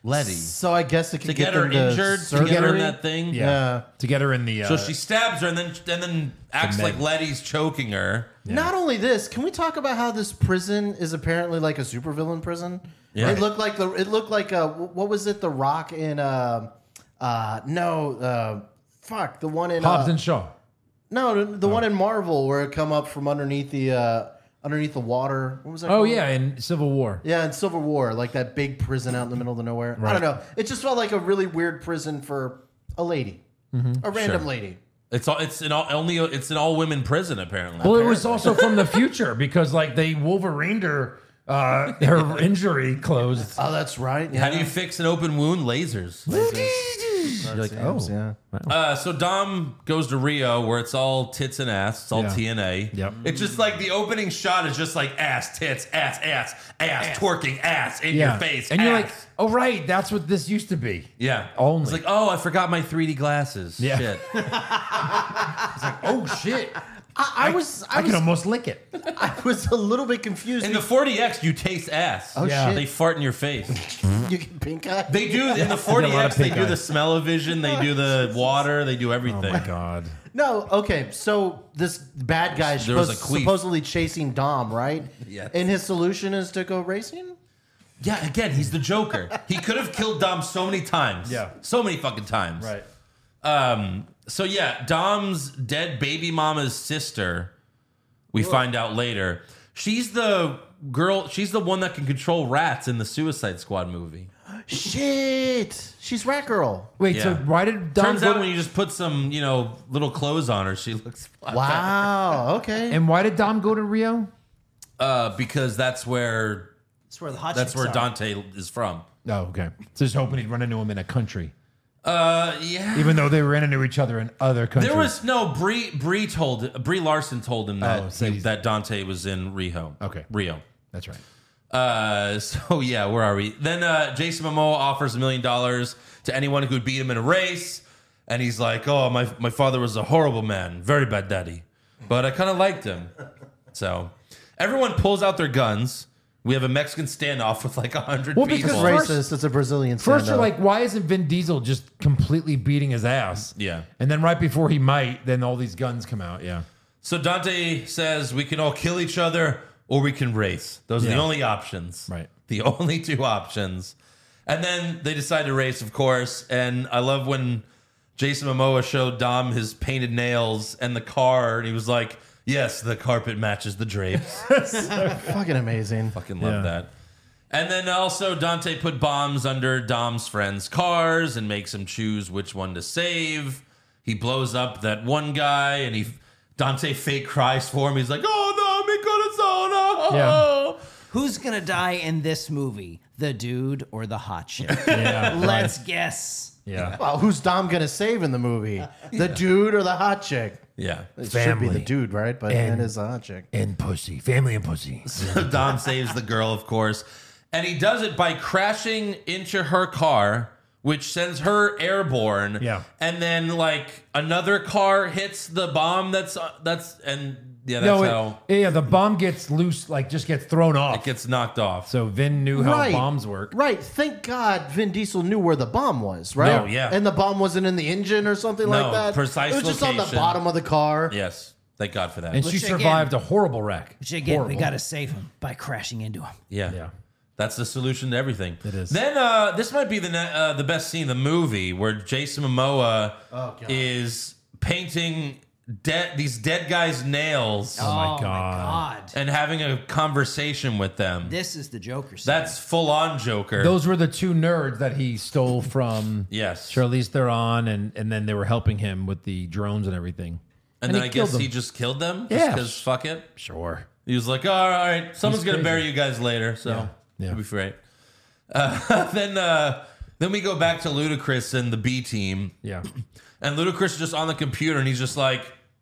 Letty. So I guess it could To get get her them to injured, to surgery. get her in that thing. Yeah. Yeah. To get her in the. Uh, So she stabs her and then and then acts med. like Letty's choking her. Not only this, can we talk about how this prison is apparently like a supervillain prison? Yeah. It looked like the. It looked like uh what was it? The Rock in uh, uh no uh fuck the one in Hobbs uh, and Shaw. no the, the one in Marvel where it come up from underneath the uh underneath the water. What was that? Oh called? yeah, in Civil War. Yeah, in Civil War, like that big prison out in the middle of the nowhere. I Right. don't know. It just felt like a really weird prison for a lady, a random Sure. lady. It's all. It's an all only. It's an all women prison apparently. Well, it was also from the future because like they Wolverined her, uh, her injury closed. Oh, that's right. Yeah. How do you fix an open wound? Lasers. You're like, oh, yeah. Uh, so Dom goes to Rio where it's all tits and ass. It's all Yeah. T N A. Yep. It's just like the opening shot is just like ass, tits, ass, ass, ass, twerking, ass in yeah. your face. and you're ass. like, oh right, that's what this used to be. yeah. Only. It's like, oh, I forgot my three D glasses. Yeah. Shit. Oh shit, I, I was. I, I was. can almost lick it. I was a little bit confused. In the forty X, you taste ass. Oh, Yeah. shit. They fart in your face. You get pink eye. They do in the forty lot of X. They pink do eye. the smell-o-vision. They do the water. They do everything. Oh my god. No, okay. So this bad guy is There was supposed, a queef. supposedly chasing Dom, right? Yes. And his solution is to go racing. Yeah, again, he's the Joker. He could have killed Dom so many times. Yeah. So many fucking times. Right. Um, so yeah, Dom's dead baby mama's sister, we find out later. She's the girl, she's the one that can control rats in the Suicide Squad movie. Shit, she's Rat Girl. Wait, so Yeah. why did Dom Turns go out to, when you just put some, you know, little clothes on her, she looks flat. Wow. Okay. and why did Dom go to Rio? Uh, because that's where That's where the hot that's chicks where are. Dante is from. Oh, okay. So just hoping he'd run into him in a country, Uh, yeah. even though they ran into each other in other countries. There was no Brie. Brie told Brie Larson told him that Oh, so he- he's- that Dante was in Rio. Okay. Rio. That's right. Uh, so yeah, where are we? Then uh, Jason Momoa offers a million dollars to anyone who would beat him in a race, and he's like, "Oh, my my father was a horrible man, very bad daddy, but I kind of liked him." So everyone pulls out their guns. We have a Mexican standoff with like a hundred Well, people. because It's first- racist. It's a Brazilian. First, you're standoff. like, why isn't Vin Diesel just completely beating his ass? Yeah. And then right before he might, then all these guns come out. Yeah. So Dante says we can all kill each other or we can race. Those are the Yeah. only options. Right. The only two options. And then they decide to race, of course. And I love when Jason Momoa showed Dom his painted nails and the car, and he was like, yes, the carpet matches the drapes. fucking amazing. Fucking love Yeah. that. And then also Dante put bombs under Dom's friends' cars and makes him choose which one to save. He blows up that one guy, and he Dante fake cries for him. He's like, "Oh no, mi corazón!" Yeah. Who's gonna die in this movie? The dude or the hot chick? Yeah. Let's guess. Yeah. Well, who's Dom gonna save in the movie? The dude or the hot chick? Yeah. It should be the Family. dude, right? But And- it is the hot chick. And pussy. Family and pussy. Dom saves the girl, of course, and he does it by crashing into her car, which sends her airborne. Yeah. And then like another car hits the bomb. That's uh, that's and yeah, that's No, how it, yeah, the bomb gets loose, like just gets thrown off. it gets knocked off. so Vin knew how bombs work. Right. Thank God Vin Diesel knew where the bomb was, right? No, yeah. And the bomb wasn't in the engine or something No, like that. precise It was just on the location. bottom of the car. Yes. Thank God for that. And she Which again- survived a horrible wreck. Which again, we Horrible. gotta save him by crashing into him. yeah. Yeah. That's the solution to everything. It is. Then uh, this might be the ne- uh, the best scene in the movie where Jason Momoa Oh, God. is painting dead these dead guys' nails Oh, my Oh God. God. and having a conversation with them. This is the Joker scene. That's full on Joker. Those were the two nerds that he stole from yes. Charlize Theron, and, and then they were helping him with the drones and everything. And, and then he I guess killed he them. just killed them. Yeah. Because fuck it. Sure. He was like, all right, someone's He's gonna crazy. bury you guys later, so Yeah. Yeah. it'll be great. Uh, then uh, then we go back to Ludacris and the B team. Yeah. And Ludacris is just on the computer and he's just like,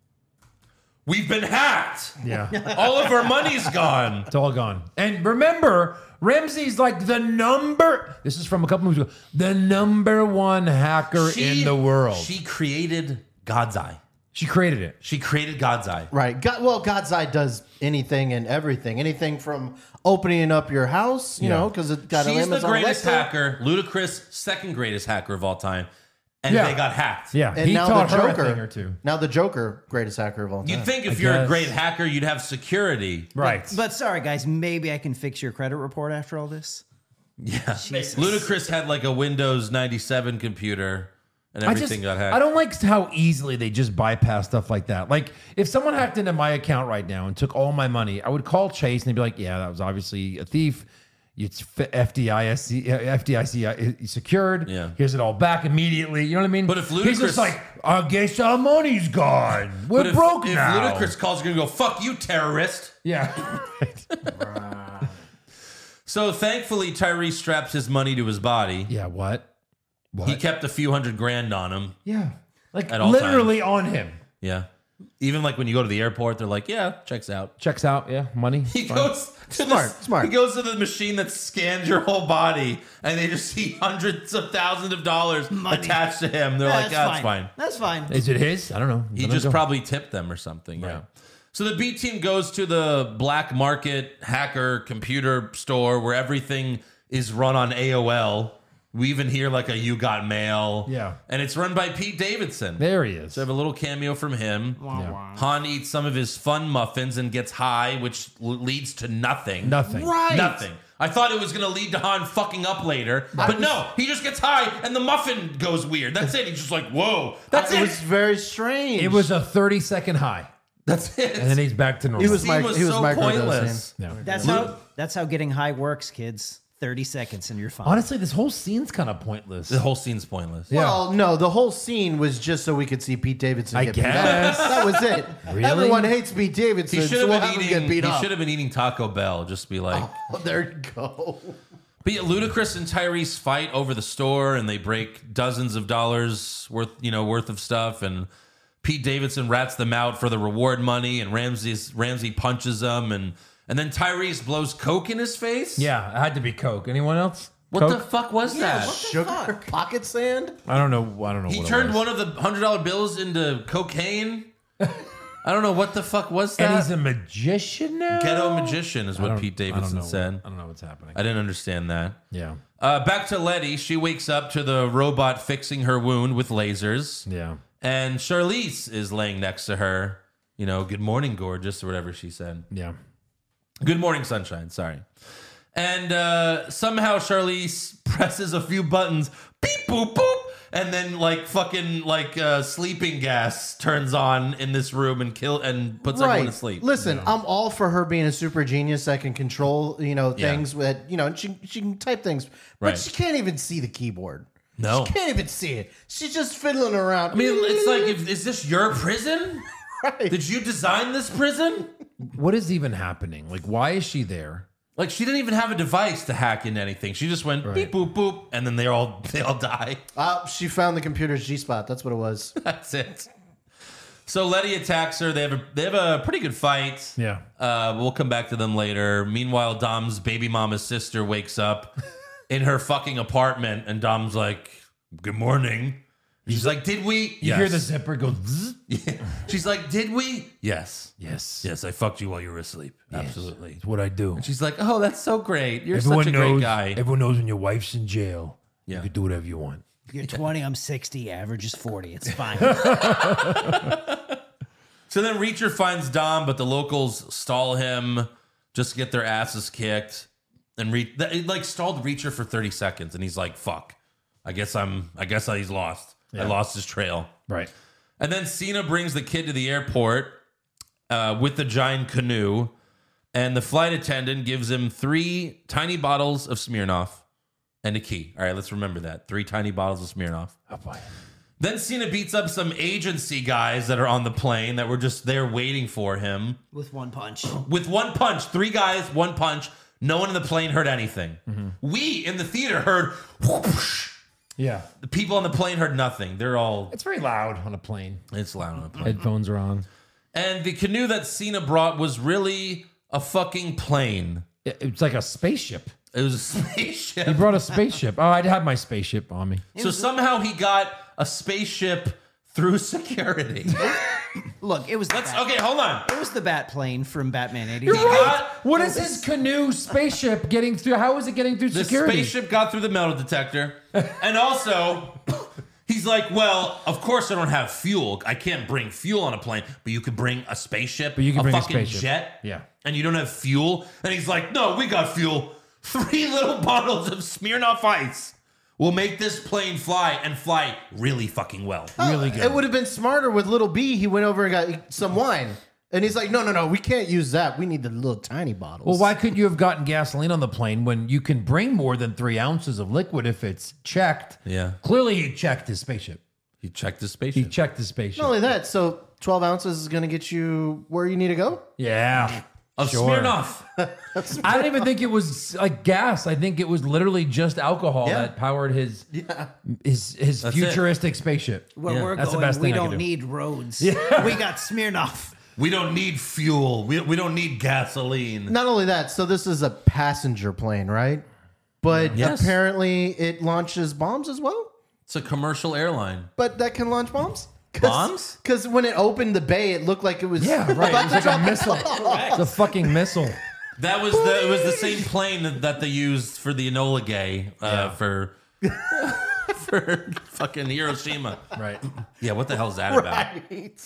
we've been hacked. Yeah. All of our money's gone. It's all gone. And remember, Ramsey's like the number. This is from a couple movies ago. The number one hacker She- in the world. She created God's Eye. She created it. She created God's Eye. Right. God, well, God's Eye does anything and everything. Anything from opening up your house, you Yeah. know, because it got She's the Amazon greatest Alexa. hacker. Ludacris, second greatest hacker of all time. And Yeah. they got hacked. Yeah, And he now taught the her Joker. a thing or two. Now the Joker, greatest hacker of all time. You'd think if I you're a guess. great hacker, you'd have security. Right. But sorry, guys, maybe I can fix your credit report after all this. Yeah. Jesus. Ludacris had like a Windows ninety-seven computer and I everything just, got hacked. I don't like how easily they just bypass stuff like that. Like, if someone hacked into my account right now and took all my money, I would call Chase and they'd be like, yeah, that was obviously a thief. It's F D I C, F D I C secured. Yeah. Here's it all back immediately. You know what I mean? But if He's Ludacris- just like, I guess our money's gone. We're But if, broke if now. Ludacris calls, you're going to go, fuck you, terrorist. Yeah. So thankfully, Tyrese straps his money to his body. yeah, what? What? He kept a few hundred grand on him. yeah. Like, At all literally on him. Yeah. Even like when you go to the airport, they're like, yeah, checks out. Checks out, yeah, money. He fine. goes to Smart, the, smart. He goes to the machine that scans your whole body, and they just see hundreds of thousands of dollars Money. attached to him. They're like, yeah, that's fine. That's fine. Is it his? I don't know. He Let him just go. probably tipped them or something. Yeah. Right. So the B team goes to the black market hacker computer store where everything is run on A O L. We even hear like a "You Got Mail." Yeah. And it's run by Pete Davidson. There he is. So I have a little cameo from him. Yeah. Han eats some of his fun muffins and gets high, which l- leads to nothing. Nothing. Right. Nothing. I thought it was going to lead to Han fucking up later, but no, he just gets high and the muffin goes weird. That's it. He's just like, whoa. That's it it. was very strange. It was a thirty second high. That's it. And then he's back to normal. He was Scene mic- was he was so microdosing. pointless. Yeah. That's how that's how getting high works, kids. thirty seconds and you're fine. Honestly, this whole scene's kind of pointless. The whole scene's pointless. Yeah. Well, no, the whole scene was just so we could see Pete Davidson I get beat guess. up. That was it. Really? Everyone hates Pete Davidson, He should so have we'll been have him eating. get beat He up. should have been eating Taco Bell. Just be like, Oh, there you go. but yeah, Ludacris and Tyrese fight over the store, and they break dozens of dollars worth, you know, worth of stuff. And Pete Davidson rats them out for the reward money, and Ramsey's Ramsey punches them, and and then Tyrese blows coke in his face. Yeah, it had to be Coke. Anyone else? What Coke? the fuck was that? Sugar pocket sand? I don't know. I don't know. He what turned it was. one of the hundred dollar bills into cocaine. I don't know what the fuck was And that. he's a magician now. Ghetto magician is I what don't- Pete I don't Davidson know said. what- I don't know what's happening. I didn't understand that. Yeah. Uh, back to Letty. She wakes up to the robot fixing her wound with lasers. Yeah. And Charlize is laying next to her. You know, good morning, gorgeous, or whatever she said. Yeah. Good morning, sunshine. Sorry. And uh, somehow Charlize presses a few buttons. Beep, boop, boop. And then like fucking like uh, sleeping gas turns on in this room and kill and puts everyone to sleep. Listen, I'm all for her being a super genius that can control, you know, Yeah. things with, you know, she, she can type things, but Right. she can't even see the keyboard. No. She can't even see it. She's just fiddling around. I mean, it's like, if, is this your prison? Right. Did you design this prison? What is even happening? Like, why is she there? Like, she didn't even have a device to hack into anything. She just went beep boop boop, and then they all they all die. Uh, she found the computer's G spot. That's what it was. That's it. So Letty attacks her. They have a they have a pretty good fight. Yeah. Uh, we'll come back to them later. Meanwhile, Dom's baby mama's sister wakes up in her fucking apartment, and Dom's like, "Good morning." She's like, "Did we?" You hear the zipper go. Zzz? Yeah. She's like, "Did we?" Yes. Yes. Yes, I fucked you while you were asleep. Absolutely. It's what I do. And she's like, "Oh, that's so great. You're Everyone such a knows. great guy." Everyone knows when your wife's in jail. Yeah. You can do whatever you want. You're twenty, I'm sixty, average is forty. It's fine. So then Reacher finds Dom, but the locals stall him just to get their asses kicked. And Re- it like stalled Reacher for thirty seconds, and he's like, "Fuck, I guess I'm. I guess he's lost. I lost his trail." Right. And then Cena brings the kid to the airport uh, with the giant canoe, and the flight attendant gives him three tiny bottles of Smirnoff and a key. All right, let's remember that. Three tiny bottles of Smirnoff. Oh boy. Then Cena beats up some agency guys that are on the plane that were just there waiting for him. With one punch. With one punch. Three guys, one punch. No one in the plane heard anything. Mm-hmm. We in the theater heard whoosh. Yeah. The people on the plane heard nothing. They're all... It's very loud on a plane. It's loud on a plane. Headphones are on. And the canoe that Cena brought was really a fucking plane. It- It's like a spaceship. It was a spaceship. He brought a spaceship. Oh, I'd have my spaceship on me. So somehow he got a spaceship through security. Look, it was the Let's bat, okay. Hold on. it was the bat plane from Batman You're eighty-nine. right. What is his canoe spaceship getting through? How is it getting through The security? spaceship got through the metal detector, and also. He's like, well, of course I don't have fuel. I can't bring fuel on a plane, but you could bring a spaceship, But you can a bring a fucking spaceship. jet, Yeah. and you don't have fuel. And he's like, no, we got fuel. Three little bottles of Smirnoff Ice will make this plane fly and fly really fucking well. Really good. It would have been smarter with Little B. He went over and got some wine. And he's like, no, no, no, we can't use that. We need the little tiny bottles. Well, why couldn't you have gotten gasoline on the plane when you can bring more than three ounces of liquid if it's checked? Yeah. Clearly, he checked his spaceship. He checked his He spaceship. checked his spaceship. Not only that, so twelve ounces is going to get you where you need to go? Yeah. Of Sure. Smirnoff. I don't even think it was like gas. I think it was literally just alcohol Yeah. that powered his his his That's futuristic spaceship. Where Yeah. we're That's the going, best we thing I don't could do. need roads. We got Smirnoff. We don't need fuel. We, we don't need gasoline. Not only that, so this is a passenger plane, right? But Yes. apparently it launches bombs as well? It's a commercial airline. But that can launch bombs? Bombs? Because when it opened the bay, it looked like it was Yeah, right. about It to was like a drop missile. It's a fucking missile. That was the it was the same plane that, that they used for the Enola Gay uh, for for fucking Hiroshima. Right. Yeah, what the hell is that about? Right.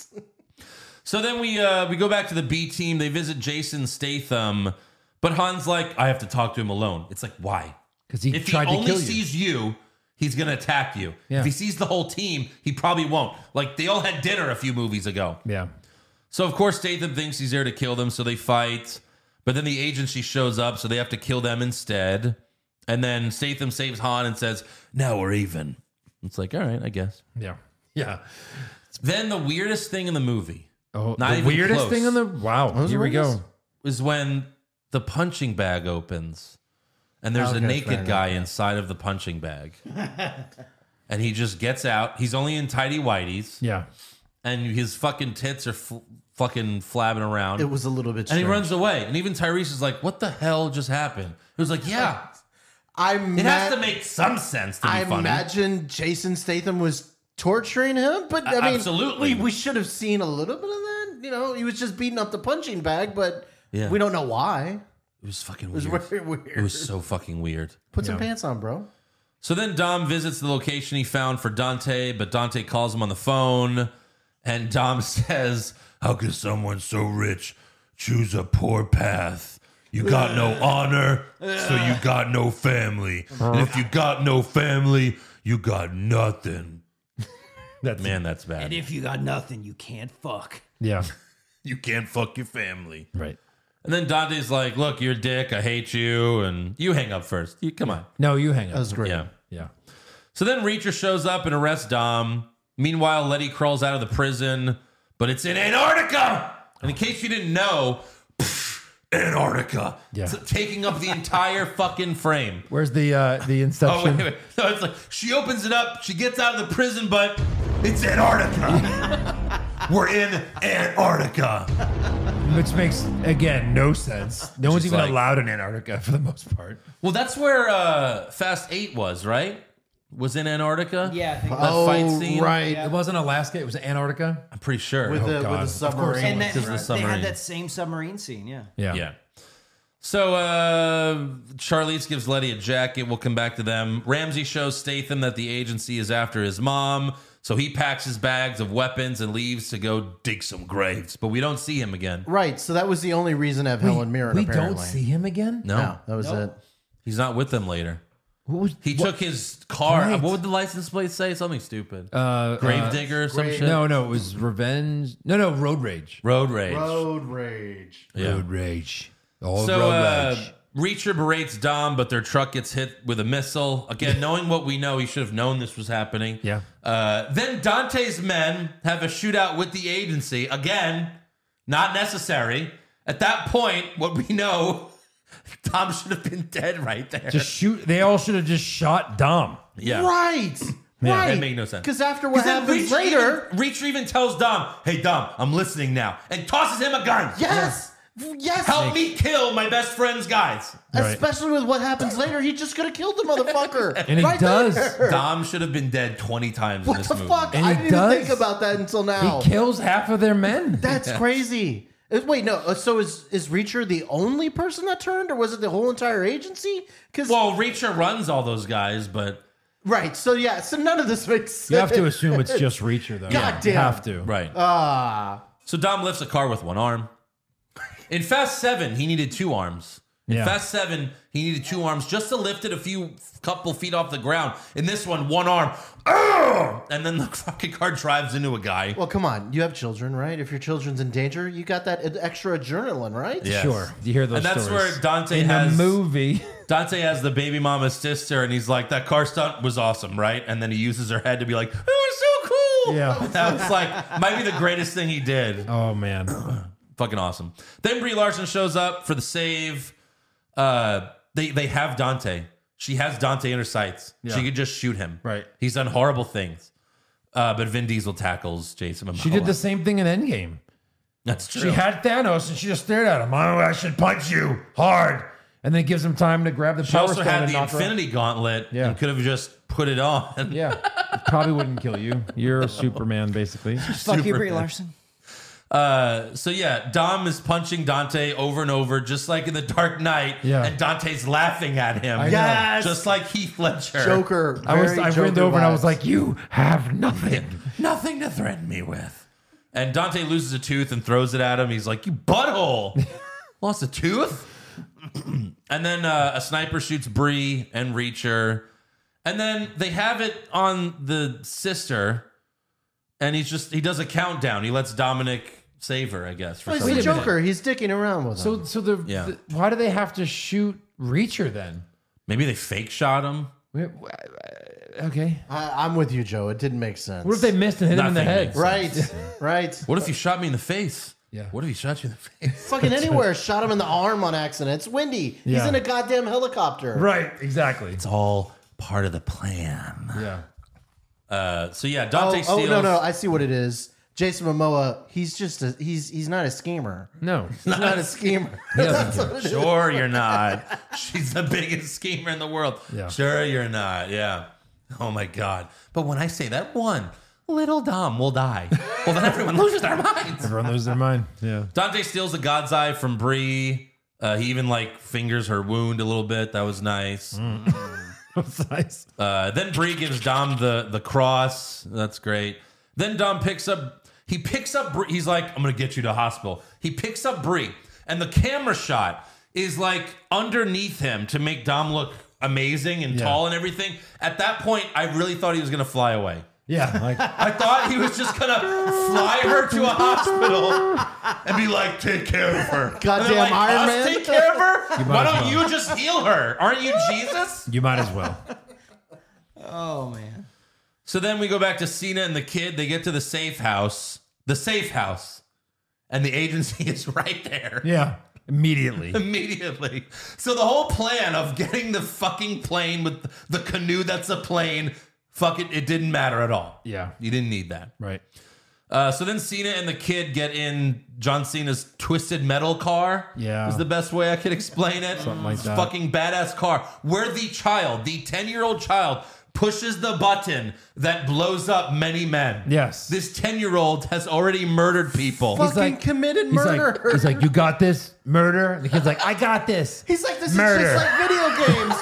So then we uh, we go back to the B team. They visit Jason Statham, but Han's like, I have to talk to him alone. It's like, why? Because he If he tried to only kill you. sees you, he's gonna attack you. Yeah. If he sees the whole team, he probably won't. Like they all had dinner a few movies ago. Yeah. So of course Statham thinks he's there to kill them, so they fight. But then the agency shows up, so they have to kill them instead. And then Statham saves Han and says, "Now we're even." It's like, all right, I guess. Yeah. Yeah. Then the weirdest thing in the movie, Oh, Not the even weirdest close. thing in the wow. Here we go. is when the punching bag opens, and there's Okay, a naked fair enough, guy inside of the punching bag, and he just gets out. He's only in tidy whities, Yeah. and his fucking tits are f- fucking flabbing around. It was a little bit and strange. he runs away. And even Tyrese is like, "What the hell just happened?" He was like, "Yeah, I'm it has ma- to make some sense to be I funny." imagine Jason Statham was torturing him, but I mean, Absolutely. we, we should have seen a little bit of that. You know, he was just beating up the punching bag, but Yeah. we don't know why. It was fucking It was weird. very weird. It was so fucking weird. Put some pants on, bro. So then Dom visits the location he found for Dante, but Dante calls him on the phone, and Dom says, How could someone so rich choose a poor path? You got no honor, so you got no family. And if you got no family, you got nothing. That's "Man, that's bad." And if you got nothing, you can't fuck. Yeah. You can't fuck your family. Right. And then Dante's like, "Look, you're a dick. I hate you." And you hang up first. You come on. No, you hang up. That was great. Yeah. Yeah. So then Reacher shows up and arrests Dom. Meanwhile, Letty crawls out of the prison, but it's in Antarctica. And in case you didn't know, Antarctica. Yeah. it's taking up the entire fucking frame. Where's the uh the Oh, inception? wait, wait. So it's like she opens it up, she gets out of the prison, but It's Antarctica. We're in Antarctica. Which makes again no sense. No one's Just even like- allowed in Antarctica for the most part. well, that's where uh, Fast Eight was, right? Was in Antarctica. Yeah, I think that Oh, fight scene. right. It wasn't Alaska, it was Antarctica. I'm pretty sure. With, the, God. with the Of submarine. And then Because of the they submarine. had that same submarine scene. Yeah. Yeah. Yeah. So uh, Charlize gives Letty a jacket. We'll come back to them. Ramsey shows Statham that the agency is after his mom. So he packs his bags of weapons and leaves to go dig some graves. But we don't see him again. Right, so that was the only reason to have Helen Mirren, we apparently. don't see him again? No, No, that was it. he's not with them later. What was He what- took his car. Right. What would the license plate say? Something stupid. uh Gravedigger or some Grave- shit? No, no, it was Revenge. No, no, Road Rage. Road Rage. Road Rage. Yeah. Road Rage. All So Road uh, Rage. Reacher berates Dom, but their truck gets hit with a missile. Again, knowing what we know, he should have known this was happening. Yeah. Uh, then Dante's men have a shootout with the agency. Again, not necessary. At that point, what we know, Dom should have been dead right there. Just shoot. They all should have just shot Dom. yeah. Right. Yeah, right. that made no sense. Because after what 'Cause then happens Reacher later. even, Reacher even tells Dom, "Hey Dom, I'm listening now," and tosses him a gun. Yes. Yes. Help me kill my best friend's guys. Especially with what happens later. He just could have killed the motherfucker. And he right does. there. Dom should have been dead twenty times What in this the movie. fuck? And I he didn't does. even think about that until now. He kills half of their men. That's crazy. Uh, Wait, no. uh, So is is Reacher the only person that turned, or was it the whole entire agency? Because Well, Reacher runs all those guys, but right. So yeah. So none of this makes sense. You have to assume it's just Reacher, though. God damn. You have to. right. Ah. So Dom lifts a car with one arm. In Fast Seven, he needed two arms. In Yeah. Fast Seven, he needed two arms just to lift it a few couple feet off the ground. In this one, one arm, Ugh! And then the fucking car drives into a guy. Well, come on. You have children, right? If your children's in danger, you got that ad- extra adrenaline, right? Yes. Sure. You hear those And that's stories. where Dante In has the movie. Dante has the baby mama's sister, and he's like, "That car stunt was awesome, right?" And then he uses her head to be like, "It was so cool." Yeah. That was like might be the greatest thing he did. Oh, man. Fucking awesome. Then Brie Larson shows up for the save. Uh, they they have Dante. She has Dante in her sights. Yeah. She could just shoot him. Right. He's done horrible things. Uh, but Vin Diesel tackles Jason Momoa. She did the same thing in Endgame. That's true. She had Thanos and she just stared at him. Oh, I should punch you hard. And then it gives him time to grab the She power also stone had and the knock her out. Infinity Gauntlet Yeah. and could have just put it on. Yeah. It probably wouldn't kill you. You're a Superman, basically. Fuck you, Brie Larson. Uh, so yeah, Dom is punching Dante over and over, just like in The Dark Knight. Yeah. And Dante's laughing at him. I know. Yes. Just like Heath Ledger. Joker. I was very I Joker leaned over and I vibes. was like, you have nothing. Nothing to threaten me with. And Dante loses a tooth and throws it at him. He's like, "You butthole." Lost a tooth? And then uh, a sniper shoots Bree and Reacher. And then they have it on the sister. And he's just, he does a countdown. He lets Dominic save her, I guess. For Well, some he's the reason. Joker. He's dicking around with him. So so the, Yeah. the why do they have to shoot Reacher then? Maybe they fake shot him. Wait, Okay. I, I'm with you, Joe. It didn't make sense. What if they missed and hit him in the Nothing head? makes Right, right. What if you shot me in the face? Yeah. What if he shot you in the face? Fucking anywhere. Shot him in the arm on accident. It's windy. He's Yeah. in a goddamn helicopter. Right, exactly. It's all part of the plan. Yeah. Uh, so yeah, Oh, Dante oh steals. no, no. I see what it is. Jason Momoa. He's just a. He's he's not a schemer. No. He's not a schemer. He doesn't That's care. what it is. Sure, you're not. She's the biggest schemer in the world. Yeah. Sure, you're not. Yeah. Oh my God. But when I say that one little Dom will die, well, then everyone loses their minds. Everyone loses their mind. Yeah. Dante steals the God's Eye from Bree. Uh, he even like fingers her wound a little bit. That was nice. That's nice. Uh, then Bree gives Dom the the cross. That's great. Then Dom picks up. He picks up Bree. He's like, "I'm gonna get you to the hospital." He picks up Bree, and the camera shot is like underneath him to make Dom look amazing and Yeah. tall and everything. At that point, I really thought he was gonna fly away. Yeah. Like I thought he was just gonna fly her to a hospital and be like, "Take care of her." And Goddamn they're like, Iron "Us Man." take care of her. might Why as don't well. you just heal her? Aren't you Jesus? you might as well. Oh man. So then we go back to Cena and the kid. They get to the safe house, the safe house, and the agency is right there Yeah. Immediately. immediately. So the whole plan of getting the fucking plane with the canoe that's a plane, fuck it, it didn't matter at all. Yeah. You didn't need that. Right. Uh, so then Cena and the kid get in John Cena's twisted metal car. Yeah. Is the best way I could explain it. Something like It's that. Fucking badass car. Where the child, the ten-year-old child, pushes the button that blows up many men. Yes. This ten-year-old has already murdered people. Fucking like- committed He's murder. like, he's like, you got this? Murder? And the kid's like, I got this. He's like, this Murder. is just like video games.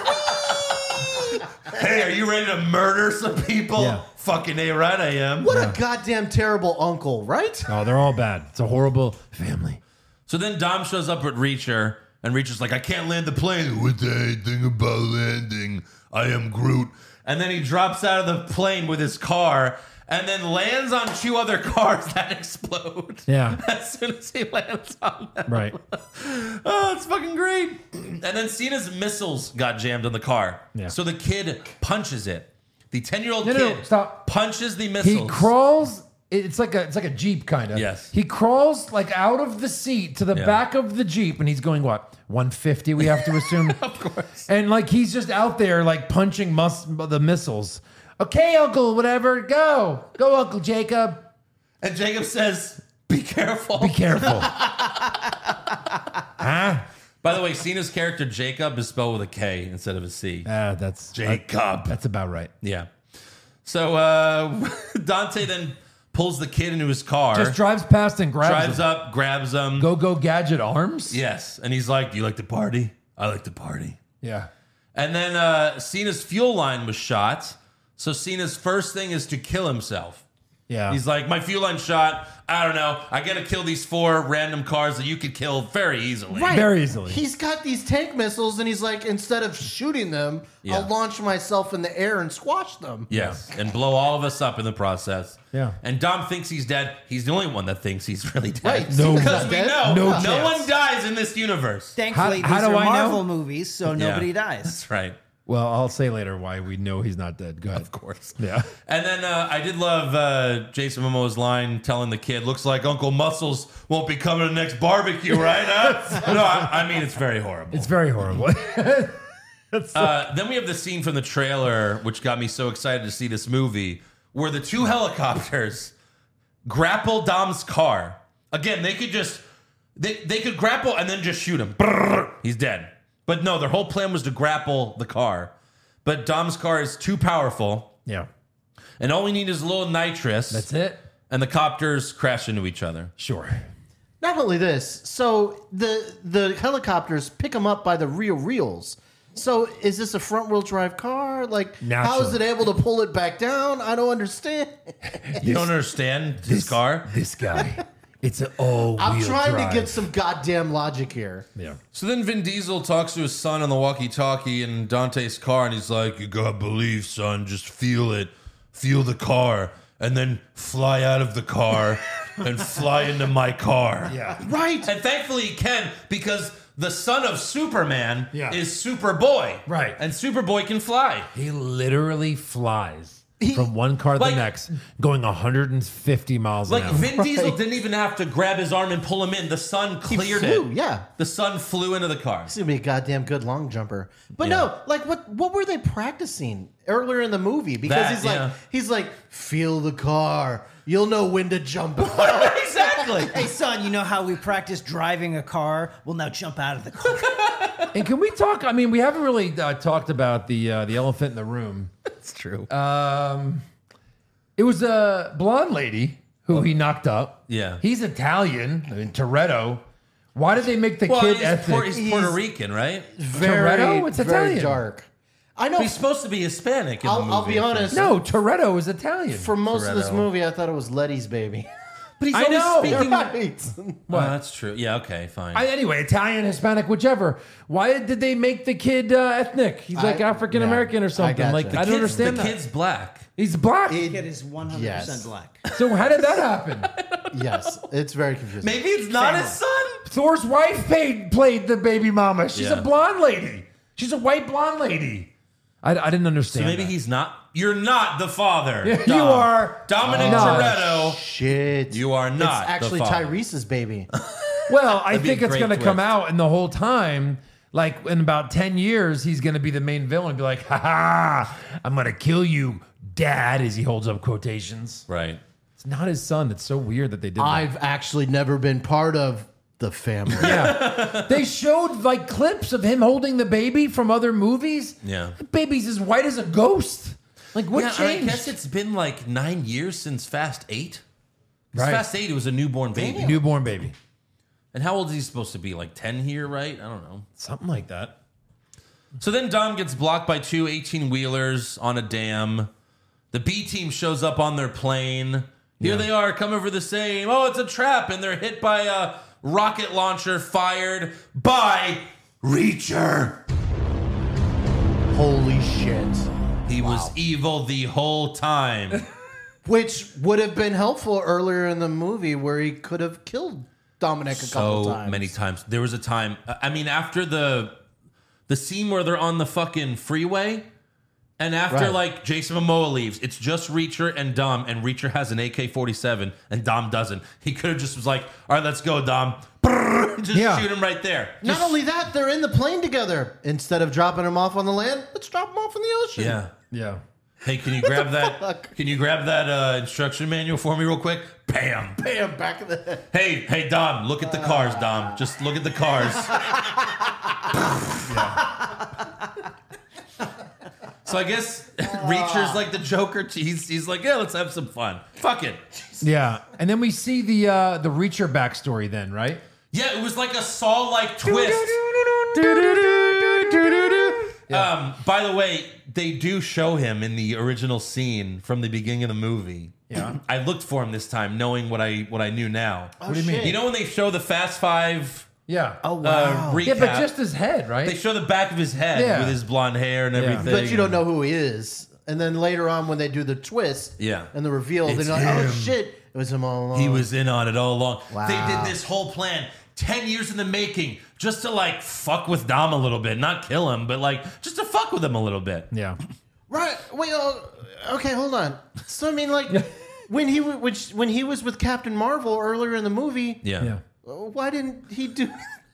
Hey, are you ready to murder some people? Yeah. Fucking A right I am. What a goddamn terrible uncle, right? Oh, they're all bad. It's a horrible family. So then Dom shows up with Reacher, and Reacher's like, I can't land the plane. With anything about landing, I am Groot. And then he drops out of the plane with his car and then lands on two other cars that explode. Yeah. As soon as he lands on them. Right. Oh, it's fucking great. And then Cena's missiles got jammed on the car. Yeah. So the kid punches it. The ten-year-old No, kid no, no, stop. punches the missiles. He crawls. It's like a it's like a Jeep kind of. Yes. He crawls like out of the seat to the Yeah. back of the Jeep, and he's going what one fifty? We have to assume. Of course. And like he's just out there like punching mus- the missiles. Okay, Uncle, whatever, go, go, Uncle Jacob. And Jacob says, Be careful. Be careful. Huh? By the way, Cena's character Jacob is spelled with a K instead of a C. Uh, that's Jacob. That's about right. Yeah. So uh, Dante then pulls the kid into his car. Just drives past and grabs drives him. up, grabs him. Go Go Gadget arms? Yes. And he's like, do you like to party? I like to party. Yeah. And then uh, Cena's fuel line was shot. So Cena's first thing is to kill himself. Yeah. He's like, my fuel line shot. I don't know. I got to kill these four random cars that you could kill very easily. Right. Very easily. He's got these tank missiles, and he's like, instead of shooting them, Yeah. I'll launch myself in the air and squash them. Yes. And blow all of us up in the process. Yeah. And Dom thinks he's dead. He's the only one that thinks he's really dead. Right. No. Because we Dead? know No no, chance. one dies in this universe. Thankfully, How- how these do are I know? Marvel movies, so nobody Yeah. dies. That's right. Well, I'll say later why we know he's not dead. Go ahead. Of course. Yeah. And then uh, I did love uh, Jason Momoa's line telling the kid, looks like Uncle Muscles won't be coming to the next barbecue, right? Huh? No, I, I mean, it's very horrible. It's very horrible. Uh, then we have the scene from the trailer, which got me so excited to see this movie, where the two helicopters grapple Dom's car. Again, they could just, they, they could grapple and then just shoot him. Brrr, he's dead. But no, their whole plan was to grapple the car. But Dom's car is too powerful, Yeah. and all we need is a little nitrous. That's it. And the copters crash into each other. Sure. Not only this, so the the helicopters pick them up by the rear wheels. So is this a front wheel drive car? Like, how is Naturally. it able to pull it back down? I don't understand. You don't understand his car? This guy. It's an all I'm trying drive. to get some goddamn logic here. Yeah. So then Vin Diesel talks to his son on the walkie-talkie in Dante's car, and he's like, You gotta believe, son. Just feel it. Feel the car. And then fly out of the car and fly into my car. Yeah. Right. and thankfully he can, because the son of Superman Yeah. is Superboy. Right. And Superboy can fly. He literally flies from one car to like- the next, going one hundred fifty miles Like an hour. Vin Diesel didn't even have to grab his arm and pull him in. The sun He cleared flew, it. yeah. The sun flew into the car. He's gonna be a goddamn good long jumper. But Yeah. no, like what what were they practicing earlier in the movie? Because That, he's like yeah. he's like, feel the car. You'll know when to jump out. Exactly. Hey, son, you know how we practice driving a car? Well, now jump out of the car. And can we talk? I mean, we haven't really uh, talked about the uh, the elephant in the room. It's true. Um, it was a blonde lady who he knocked up. Yeah. He's Italian. I mean, Toretto. Why did they make the well, kid he's, ethnic? Puerto, he's Puerto Rican, right? Very, Toretto? It's very Italian. dark. I know. He's supposed to be Hispanic in I'll, the movie. I'll be honest. No, Toretto is Italian. For most of this Toretto. movie, I thought it was Letty's baby. But he's I always know. speaking. Right. Well, that's true. Yeah, okay, fine. I, anyway, Italian, Hispanic, whichever. Why did they make the kid uh, ethnic? He's like I- African American yeah, or something. I gotcha. Like The I don't Kid's- understand the that. kid's black. He's black. The kid is one hundred percent Yes. black. So how did that happen? Yes, it's very confusing. Maybe it's not his son. Thor's wife paid, played the baby mama. She's Yeah. a blonde lady. She's a white blonde lady. I, I didn't So understand. maybe that. he's not. You're not the father. Yeah, Dom. you are. Dominic not. Toretto. Shit. You are not It's actually the father. Tyrese's baby. Well, I That'd be a think it's great going to come twist. out, and the whole time, like in about ten years, he's going to be the main villain and be like, ha ha, I'm going to kill you, dad, as he holds up quotations. Right. It's not his son. It's so weird that they did that. I've actually never been part of the family. Yeah. They showed like clips of him holding the baby from other movies. Yeah. The baby's as white as a ghost. Like, what yeah, changed? I guess it's been like nine years since Fast Eight. 'Cause Right. Fast Eight, it was a newborn baby. Newborn baby. And how old is he supposed to be? Like ten here, right? I don't know. Something like that. So then Dom gets blocked by two eighteen-wheelers on a dam. The B team shows up on their plane. Here they are, come over the same. Oh, it's a trap. And they're hit by a rocket launcher fired by Reacher. Holy shit. He was evil the whole time. Which would have been helpful earlier in the movie where he could have killed Dominic a couple so times. many times. There was a time. I mean, after the the scene where they're on the fucking freeway, and after Right. like Jason Momoa leaves, it's just Reacher and Dom, and Reacher has an A K forty-seven, and Dom doesn't. He could have just was like, "All right, let's go, Dom." Just Yeah. shoot him right there. Not only that, they're in the plane together. Instead of dropping him off on the land, let's drop him off in the ocean. Yeah. Yeah. Hey, can you grab that? Can you grab that uh, instruction manual for me real quick? Bam. Bam, back of the head. Hey, hey, Dom, look at the cars, Dom. Just look at the cars. So I guess Reacher's like the Joker. He's, he's like, yeah, let's have some fun. Fuck it. Yeah, and then we see the uh, the Reacher backstory. Then, right? Yeah, it was like a Saw-like twist. Um, by the way, they do show him in the original scene from the beginning of the movie. Yeah, I looked for him this time, knowing what I what I knew now. Oh, What do you mean? shit. You know when they show the Fast Five? Yeah. Oh, Uh, wow. recap, Yeah, but just his head, right? they show the back of his head Yeah. with his blonde hair and Yeah. everything. But you don't know who he is. And then later on, when they do the twist Yeah. and the reveal, It's they're like, oh, him. shit. It was him all along. He was in on it all along. Wow. They did this whole plan, ten years in the making, just to like fuck with Dom a little bit, not kill him, but like just to fuck with him a little bit. Yeah. Right. Wait. Oh, okay. Hold on. So I mean, like, when he w- which when he was with Captain Marvel earlier in the movie, Yeah. Yeah. uh, why didn't he do?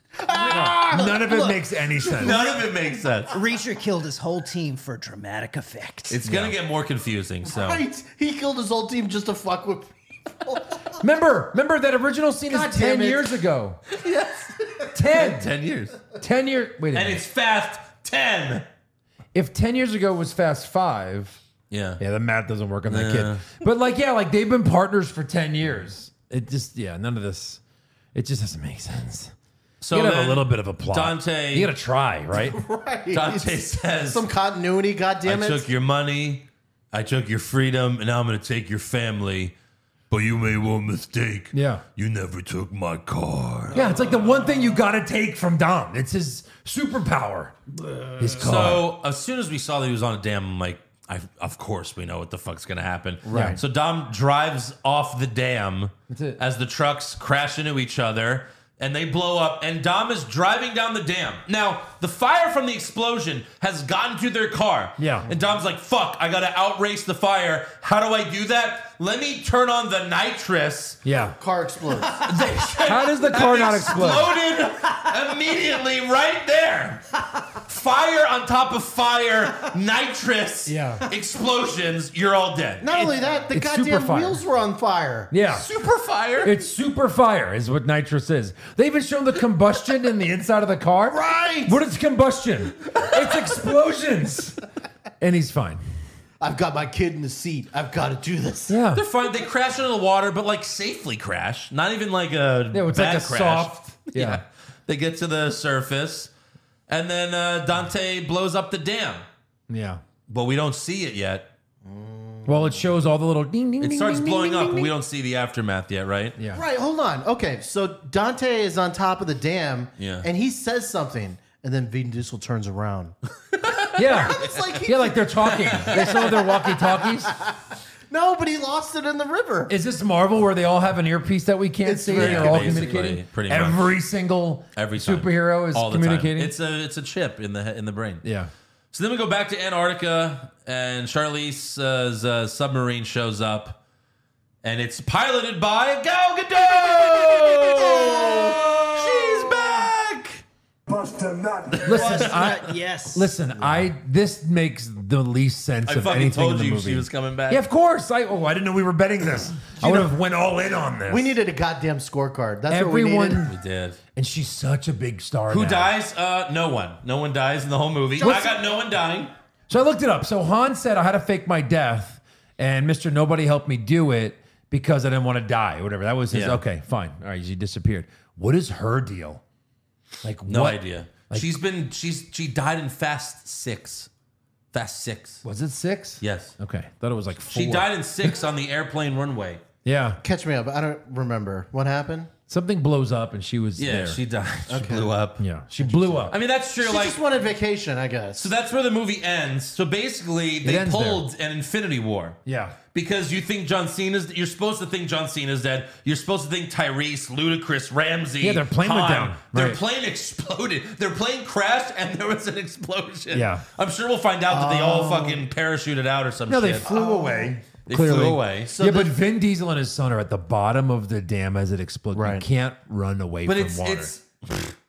None of it makes any sense. None of it makes sense. Reacher killed his whole team for dramatic effect. It's gonna get more confusing. So Right. He killed his whole team just to fuck with people. Remember, remember that original scene God is ten damn it. years ago. Yes. ten. ten years, ten years. Wait a and minute. it's Fast ten. If ten years ago was Fast Five, Yeah. yeah, the math doesn't work on that Nah. kid. But like, yeah, like they've been partners for ten years. It just, yeah, none of this. It just doesn't make sense. So you gotta have then a little bit of a plot. Dante- you gotta try, right? Right. Dante says, Some continuity. God damn I it. took your money, I took your freedom, and now I'm going to take your family. But you made one mistake. Yeah. You never took my car. Yeah, it's like the one thing you gotta take from Dom. It's his superpower. His car. So as soon as we saw that he was on a dam, I'm like, I, of course we know what the fuck's gonna happen. Right. So Dom drives off the dam That's it. as the trucks crash into each other and they blow up. And Dom is driving down the dam. Now the fire from the explosion has gotten to their car. Yeah. And Dom's like, "Fuck! I gotta outrace the fire. How do I do that? Let me turn on the nitrous." yeah. Car explodes. How does the car not explode? Exploded immediately right there. Fire on top of fire, nitrous Yeah. explosions. You're all dead. Not only that, the it's goddamn super fire. wheels were on fire. Yeah. Super fire. It's super fire, is what nitrous is. They even show the combustion in the inside of the car. Right. What is combustion? It's explosions. And he's fine. I've got my kid in the seat. I've got to do this. Yeah. They're fine. They crash into the water, but like safely crash. Not even like a Yeah, it's bad like a crash. soft- yeah. They get to the surface, and then uh, Dante blows up the dam. Yeah. But we don't see it yet. Well, it shows all the little ding ding It ding, starts ding, blowing ding, up, ding, but we ding. don't see the aftermath yet, right? Yeah. Right, hold on. Okay, so Dante is on top of the dam, Yeah. and he says something, and then Vin Diesel turns around. Yeah. It's like he, Yeah, like they're talking. They show their walkie-talkies. no, but he lost it in the river. Is this Marvel where they all have an earpiece that we can't It's see very- and they're all basically, communicating? pretty much. Every single Every time. superhero is All the communicating. time. It's a it's a chip in the in the brain. yeah. So then we go back to Antarctica, and Charlize's uh, submarine shows up, and it's piloted by Gal Gadot. She's back. Listen, I yes. listen. I this makes the least sense I of fucking anything in told the you movie. she was coming back. Yeah, of course. I oh, I didn't know we were betting this. I would have went all in on this. We needed a goddamn scorecard. That's everyone, what we needed. We did. and she's such a big star. Who now. dies? Uh, no one. No one dies in the whole movie. What's- I got no one dying. So I looked it up. So Han said I had to fake my death, and Mister Nobody helped me do it because I didn't want to die or whatever. That was his. Yeah. Okay, fine. All right, she disappeared. What is her deal? Like No what? idea. Like- she's been. She's she died in Fast Six. Fast Six. Was it six? Yes. Okay, thought it was like four. She died in six on the airplane runway. Yeah, Catch me up. I don't remember. What happened? something blows up, and she was Yeah, there. she died. She blew up. yeah, she blew up. I mean, that's true. She like, just wanted vacation, I guess. so that's where the movie ends. So basically, they ends pulled an Infinity War. yeah. Because you think John Cena's, you're supposed to think John Cena's dead. You're supposed to think Tyrese, Ludacris, Ramsey. Yeah, their plane went Han. down. Their Right. plane exploded. Their plane crashed, and there was an explosion. Yeah. I'm sure we'll find out that they all fucking parachuted out or some No, shit. they flew away. They clearly. flew away. yeah, but Vin Diesel and his son are at the bottom of the dam as it explodes. You Right. can't run away But from it's water. it's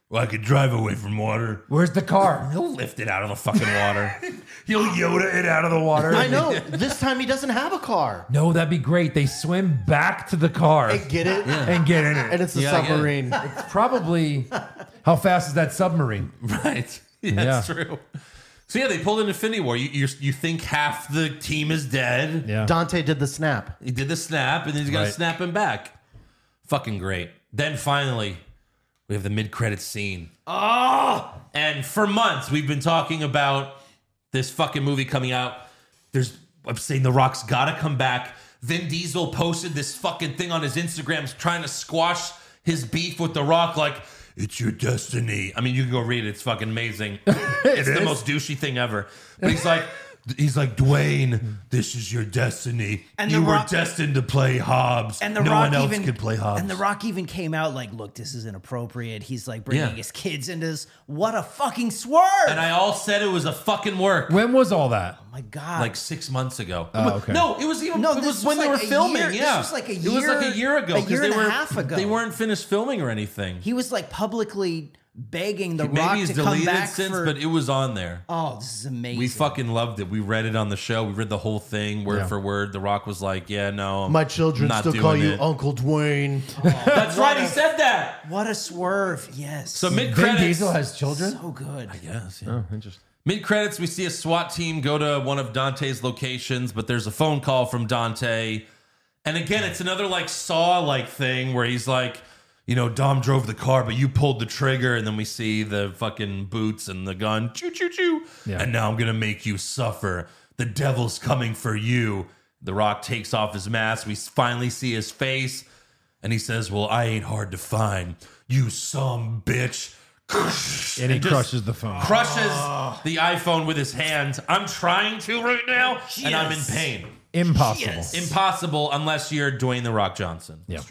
Well, I could drive away from water. Where's the car? He'll lift it out of the fucking water. He'll Yoda it out of the water. I know. This time he doesn't have a car. No, that'd be great. They swim back to the car Hey, get it? and get in it. And it's a Yeah, I get it. submarine. It's probably how fast is that submarine? Right. Yeah, Yeah. that's true. So yeah, they pulled an Infinity War. You, you you think half the team is dead. Yeah. Dante did the snap. He did the snap, and then he's got to Right. snap him back. Fucking great. Then finally, we have the mid-credits scene. Oh! And for months, we've been talking about this fucking movie coming out. There's, I'm saying The Rock's got to come back. Vin Diesel posted this fucking thing on his Instagram trying to squash his beef with The Rock, like, it's your destiny. I mean, you can go read it. It's fucking amazing. It's the is. most douchey thing ever. But he's like, he's like, Dwayne, this is your destiny. And you The were Rock- destined to play Hobbs. And the no Rock one else even could play Hobbs. And the Rock even came out like, "Look, this is inappropriate." He's like bringing Yeah. his kids into this. What a fucking swerve! And I all said it was a fucking work. When was all that? oh my god! Like six months ago. Oh, okay. No, it was even. No, it this was was when they like were a filming. year- this yeah, was like a It was like a year- year ago. a 'cause year they and a were, half ago. They weren't finished filming or anything. he was like publicly begging the Maybe Rock he's to come deleted back since, for. but it was on there. oh, this is amazing. We fucking loved it. We read it on the show. We read the whole thing word Yeah. for word. The Rock was like, "Yeah, no, I'm My children not still doing call you it." Uncle Dwayne. That's right. He said that. What a swerve! Yes. So mid Vin credits. Diesel has children? so good. Yes. Yeah. Oh, interesting. Mid credits, we see a SWAT team go to one of Dante's locations, but there's a phone call from Dante. And again, it's another like Saw like thing where he's like, you know, Dom drove the car, but you pulled the trigger. And then we see the fucking boots and the gun. Choo, choo, choo. Yeah. And now I'm going to make you suffer. The devil's coming for you. The Rock takes off his mask. We finally see his face. And he says, well, I ain't hard to find. You some bitch. And he just crushes the phone. Crushes the iPhone with his hand. I'm trying to right now, and I'm in Yes. pain. Impossible. Impossible unless you're Dwayne The Rock Johnson. Yeah.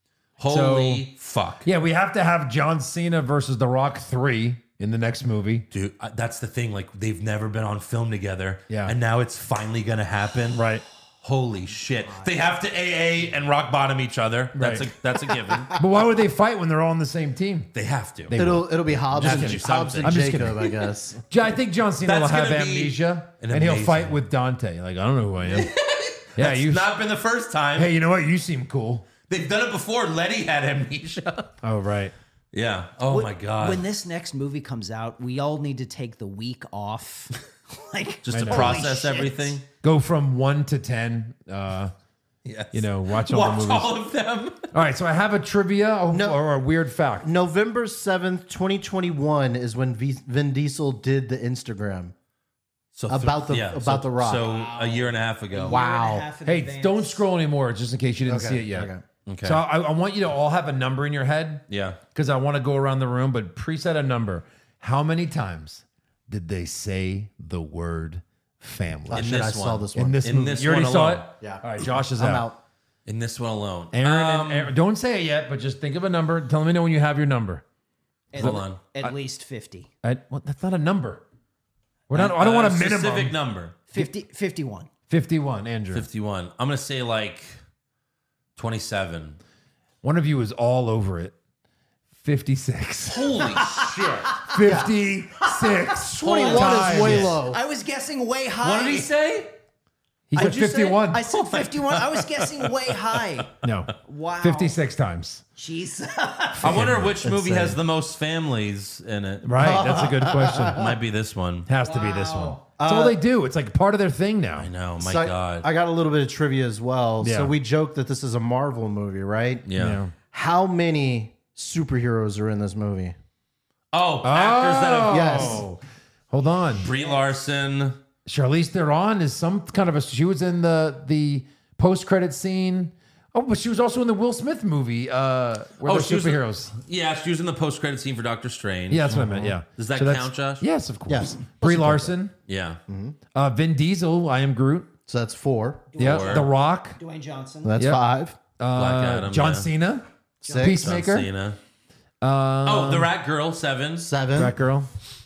Holy fuck. Yeah, we have to have John Cena versus The Rock three in the next movie. Dude, uh, that's the thing. Like, they've never been on film together. Yeah. And now it's finally going to happen. Right. Holy shit. They have to A A and rock bottom each other. That's Right. a that's a given. But why would they fight when they're all on the same team? They have to. They- It'll it'll be Hobbs Just and, kidding. Hobbs and I'm just Jacob, kidding. I guess. Jo- I think John Cena That's will have gonna be amnesia, an and he'll amazing- fight with Dante. Like, I don't know who I am. Yeah, It's you. not been the first time. Hey, you know what? You seem cool. They've done it before. Letty had amnesia. Oh, right. Yeah. Oh, When- my God. When this next movie comes out, we all need to take the week off. like Just I to know. process Holy shit. everything. Go from one to ten. Uh, Yes. you know, watch all Watch the movies. all of them. All right, so I have a trivia or, No. or a weird fact. November seventh, twenty twenty-one is when v- Vin Diesel did the Instagram. So About the- about so, The Rock. So a year and a half ago. Wow. Hey, don't scroll anymore, just in case you didn't Okay, see it yet. okay. Okay. So I, I want you to all have a number in your head Yeah. because I want to go around the room, but preset a number. How many times did they say the word family? Oh, In shit, this I saw one. this In one. this In movie, this you already one saw alone. it. Yeah. All right, Josh is I'm out. out. In this one alone. Aaron, Um, and Aaron, don't say it yet, but just think of a number. Tell me know when you have your number. At, Hold on. At least fifty. I, well, that's not a number. We're not. I don't want a minimum. specific number. fifty, fifty-one. Fifty-one, Andrew. fifty-one. I'm going to say like twenty-seven. One of you is all over it. Fifty-six. Holy shit. Fifty-six. twenty-one is times. way low. I was guessing way high. What did he say? He I said just said- fifty-one. I said fifty-one. I was guessing way high. No. Wow. Fifty-six times. Jeez. I wonder which movie has the most families in it. Right. That's a good question. Might be this one. Has to be this one. That's all they do. It's like part of their thing now. I know. My So I- God. I got a little bit of trivia as well. Yeah. So we joke that this is a Marvel movie, right? yeah. Yeah. How many superheroes are in this movie? Oh, actors that have. Yes. Hold on. Brie Larson. Charlize Theron is some kind of a. She was in the the post credit scene. Oh, but she was also in the Will Smith movie. Uh, where Oh, they're she was in- superheroes. Yeah, she was in the post credit scene for Doctor Strange. Yeah, that's what I meant. Yeah. Does that So that's- count, Josh? Yes, of course. Yes. Brie Larson, Yeah. uh, Vin Diesel, I Am Groot. So that's four. Yeah, Four. The Rock, Dwayne Johnson. That's Yep. five. uh, Black Adam, John yeah. Cena, Six. John Peacemaker, Cena. uh, Oh, the Rat Girl, seven. Seven. Rat Girl.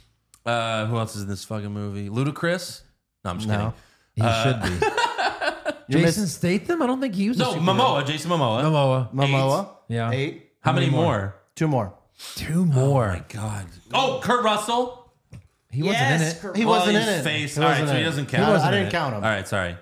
Uh, who else is in this fucking movie? Ludacris? No, I'm just No. kidding. He should be. You're Jason Statham. I don't think he was. No, a superhero. Momoa, Jason Momoa. Momoa. Momoa. Yeah. Eight. How many more? Two more. Two more. Oh my God. Oh, Kurt Russell. He wasn't Yes, in it. Kurt- He Well, wasn't in his it. Face. He All right, wasn't so in he it. doesn't He count. wasn't I All didn't count him. right, sorry.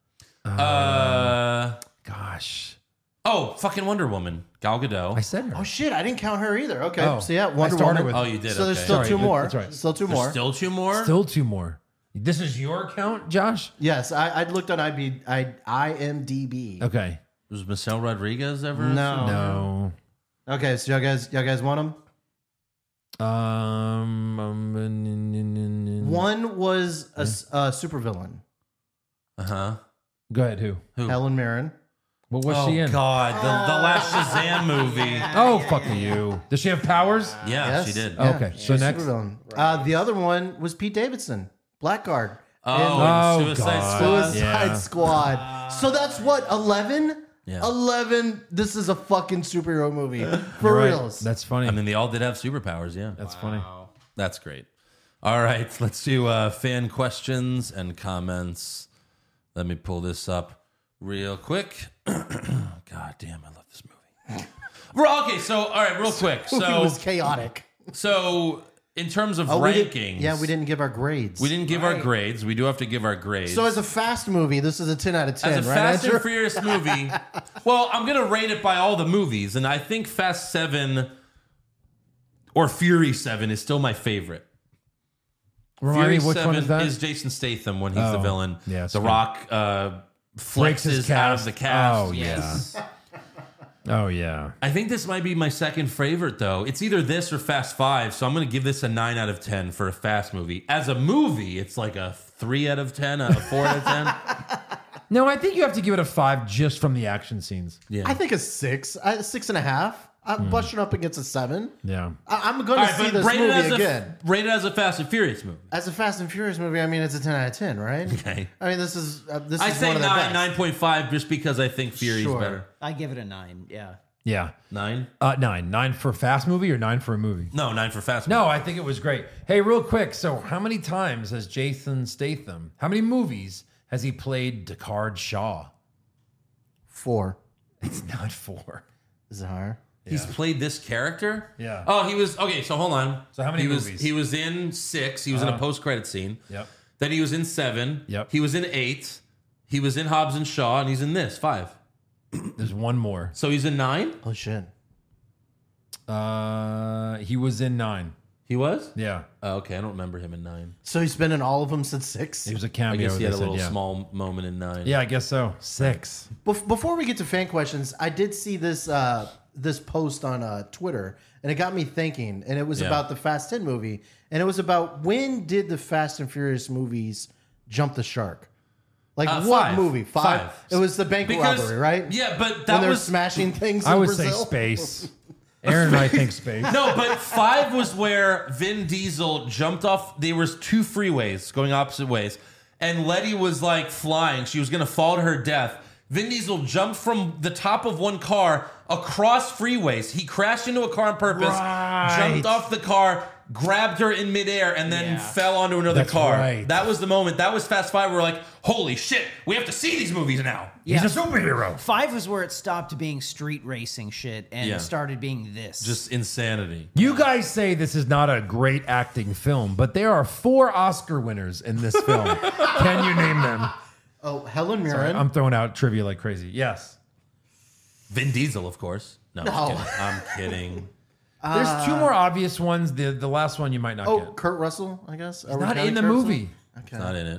Uh, Gosh. oh, fucking Wonder Woman, Gal Gadot. I said her. Oh shit! I didn't count her either. Okay, Oh, so yeah, I Wonder started Woman. with- Oh, you did. So there's okay. still Sorry, two that- more. that's right. Still two There's more. still two more. Still two more. This is your count, Josh? Yes, I, I looked on I B, I, IMDb. Okay. Was Michelle Rodriguez ever? No. No. Okay, so y'all guys, y'all guys want them? Um, um, n- n- n- n- One was a, s- a supervillain, Uh huh. Go ahead. Who? Who? Helen Mirren. What was oh she in? God, the, the last Shazam movie. Oh, fuck you. Does she have powers? Yeah, Yes. she did. Oh, okay, she's so a next. supervillain. Uh, the other one was Pete Davidson, Blackguard. Oh, Oh, and Suicide God. Squad. Suicide Yeah. Squad. So that's what, eleven? Yeah. eleven. This is a fucking superhero movie. For You're right. reals. That's funny. I mean, they all did have superpowers. Yeah, That's funny. that's great. All right, let's do uh, fan questions and comments. Let me pull this up real quick. God damn, I love this movie. Well, okay, so all right, real quick. it So, was chaotic. so in terms of Oh, we rankings, didn't- yeah, we didn't give our grades. we didn't give our grades. We do have to give our grades. So as a fast movie, this is a ten out of ten, As a right, Fast Andrew? and Furious movie, well, I'm gonna rate it by all the movies, and I think Fast Seven or Fury Seven is still my favorite. Remind Fury me, which Seven one is that? is Jason Statham when he's the Oh, villain. yeah, it's The good. Rock uh, Breaks his flexes out of cast. the cast. Oh, Yes. Oh, yeah. I think this might be my second favorite, though. It's either this or Fast Five, so I'm going to give this a nine out of ten for a Fast movie. As a movie, it's like a three out of ten, a four out of ten. No, I think you have to give it a five just from the action scenes. Yeah. I think a six, a six and a half. I'm brushing up against a seven. Yeah. I, I'm going All to right, see but this rated movie as, again. a, rated as a Fast and Furious movie. As a Fast and Furious movie, I mean, it's a ten out of ten, right? Okay. I mean, this is uh, this I is say one of the nine, best. nine point five, just because I think Fury's Sure. better. I give it a nine. Yeah. Yeah. Nine? Uh, nine. Nine for fast movie or nine for a movie? No, nine for Fast. No, I think it was great. Hey, real quick. So, how many times has Jason Statham, how many movies has he played Deckard Shaw? Four. It's not four. Is it higher? He's played this character? Yeah. Oh, he was okay, so hold on. So how many he was movies? he was in six. He was in a Uh-huh. post-credit scene. Yep. Then he was in seven. Yep. He was in eight. He was in Hobbs and Shaw, and he's in this, five. There's one more. So he's in nine? Oh shit. Uh, he was in nine. He was? Yeah. Oh, okay, I don't remember him in nine. So he's been in all of them since six. He was a I cameo. guess he had they a said, little yeah. small moment in nine. Yeah, I guess so. Six. Bef- Before we get to fan questions, I did see this uh, this post on uh, Twitter, and it got me thinking. And it was Yeah. about the Fast ten movie, and it was about when did the Fast and Furious movies jump the shark? Like Uh, what five. movie? Five. Five. It was the bank Because- robbery, right? Yeah, but when that they're was smashing things. I in would Brazil. say space. Aaron and I think space. No, but five was where Vin Diesel jumped off. There was two freeways going opposite ways, and Letty was like flying. She was going to fall to her death. Vin Diesel jumped from the top of one car across freeways. He crashed into a car on purpose, Right. jumped off the car, grabbed her in midair, and then Yeah. fell onto another That's car. right. That was the moment. That was Fast Five. We're like, holy shit, we have to see these movies now. Yeah. He's a superhero. Five was where it stopped being street racing shit and Yeah. started being this. Just insanity. You guys say this is not a great acting film, but there are four Oscar winners in this film. Can you name them? Oh, Helen Sorry, Mirren. I'm throwing out trivia like crazy. Yes. Vin Diesel, of course. No, I'm No. kidding. I'm kidding. There's two more obvious ones. The the last one you might not oh, get. Kurt Russell, I guess. Are we Not counting in the Kurt Russell? movie. Okay. Not in it.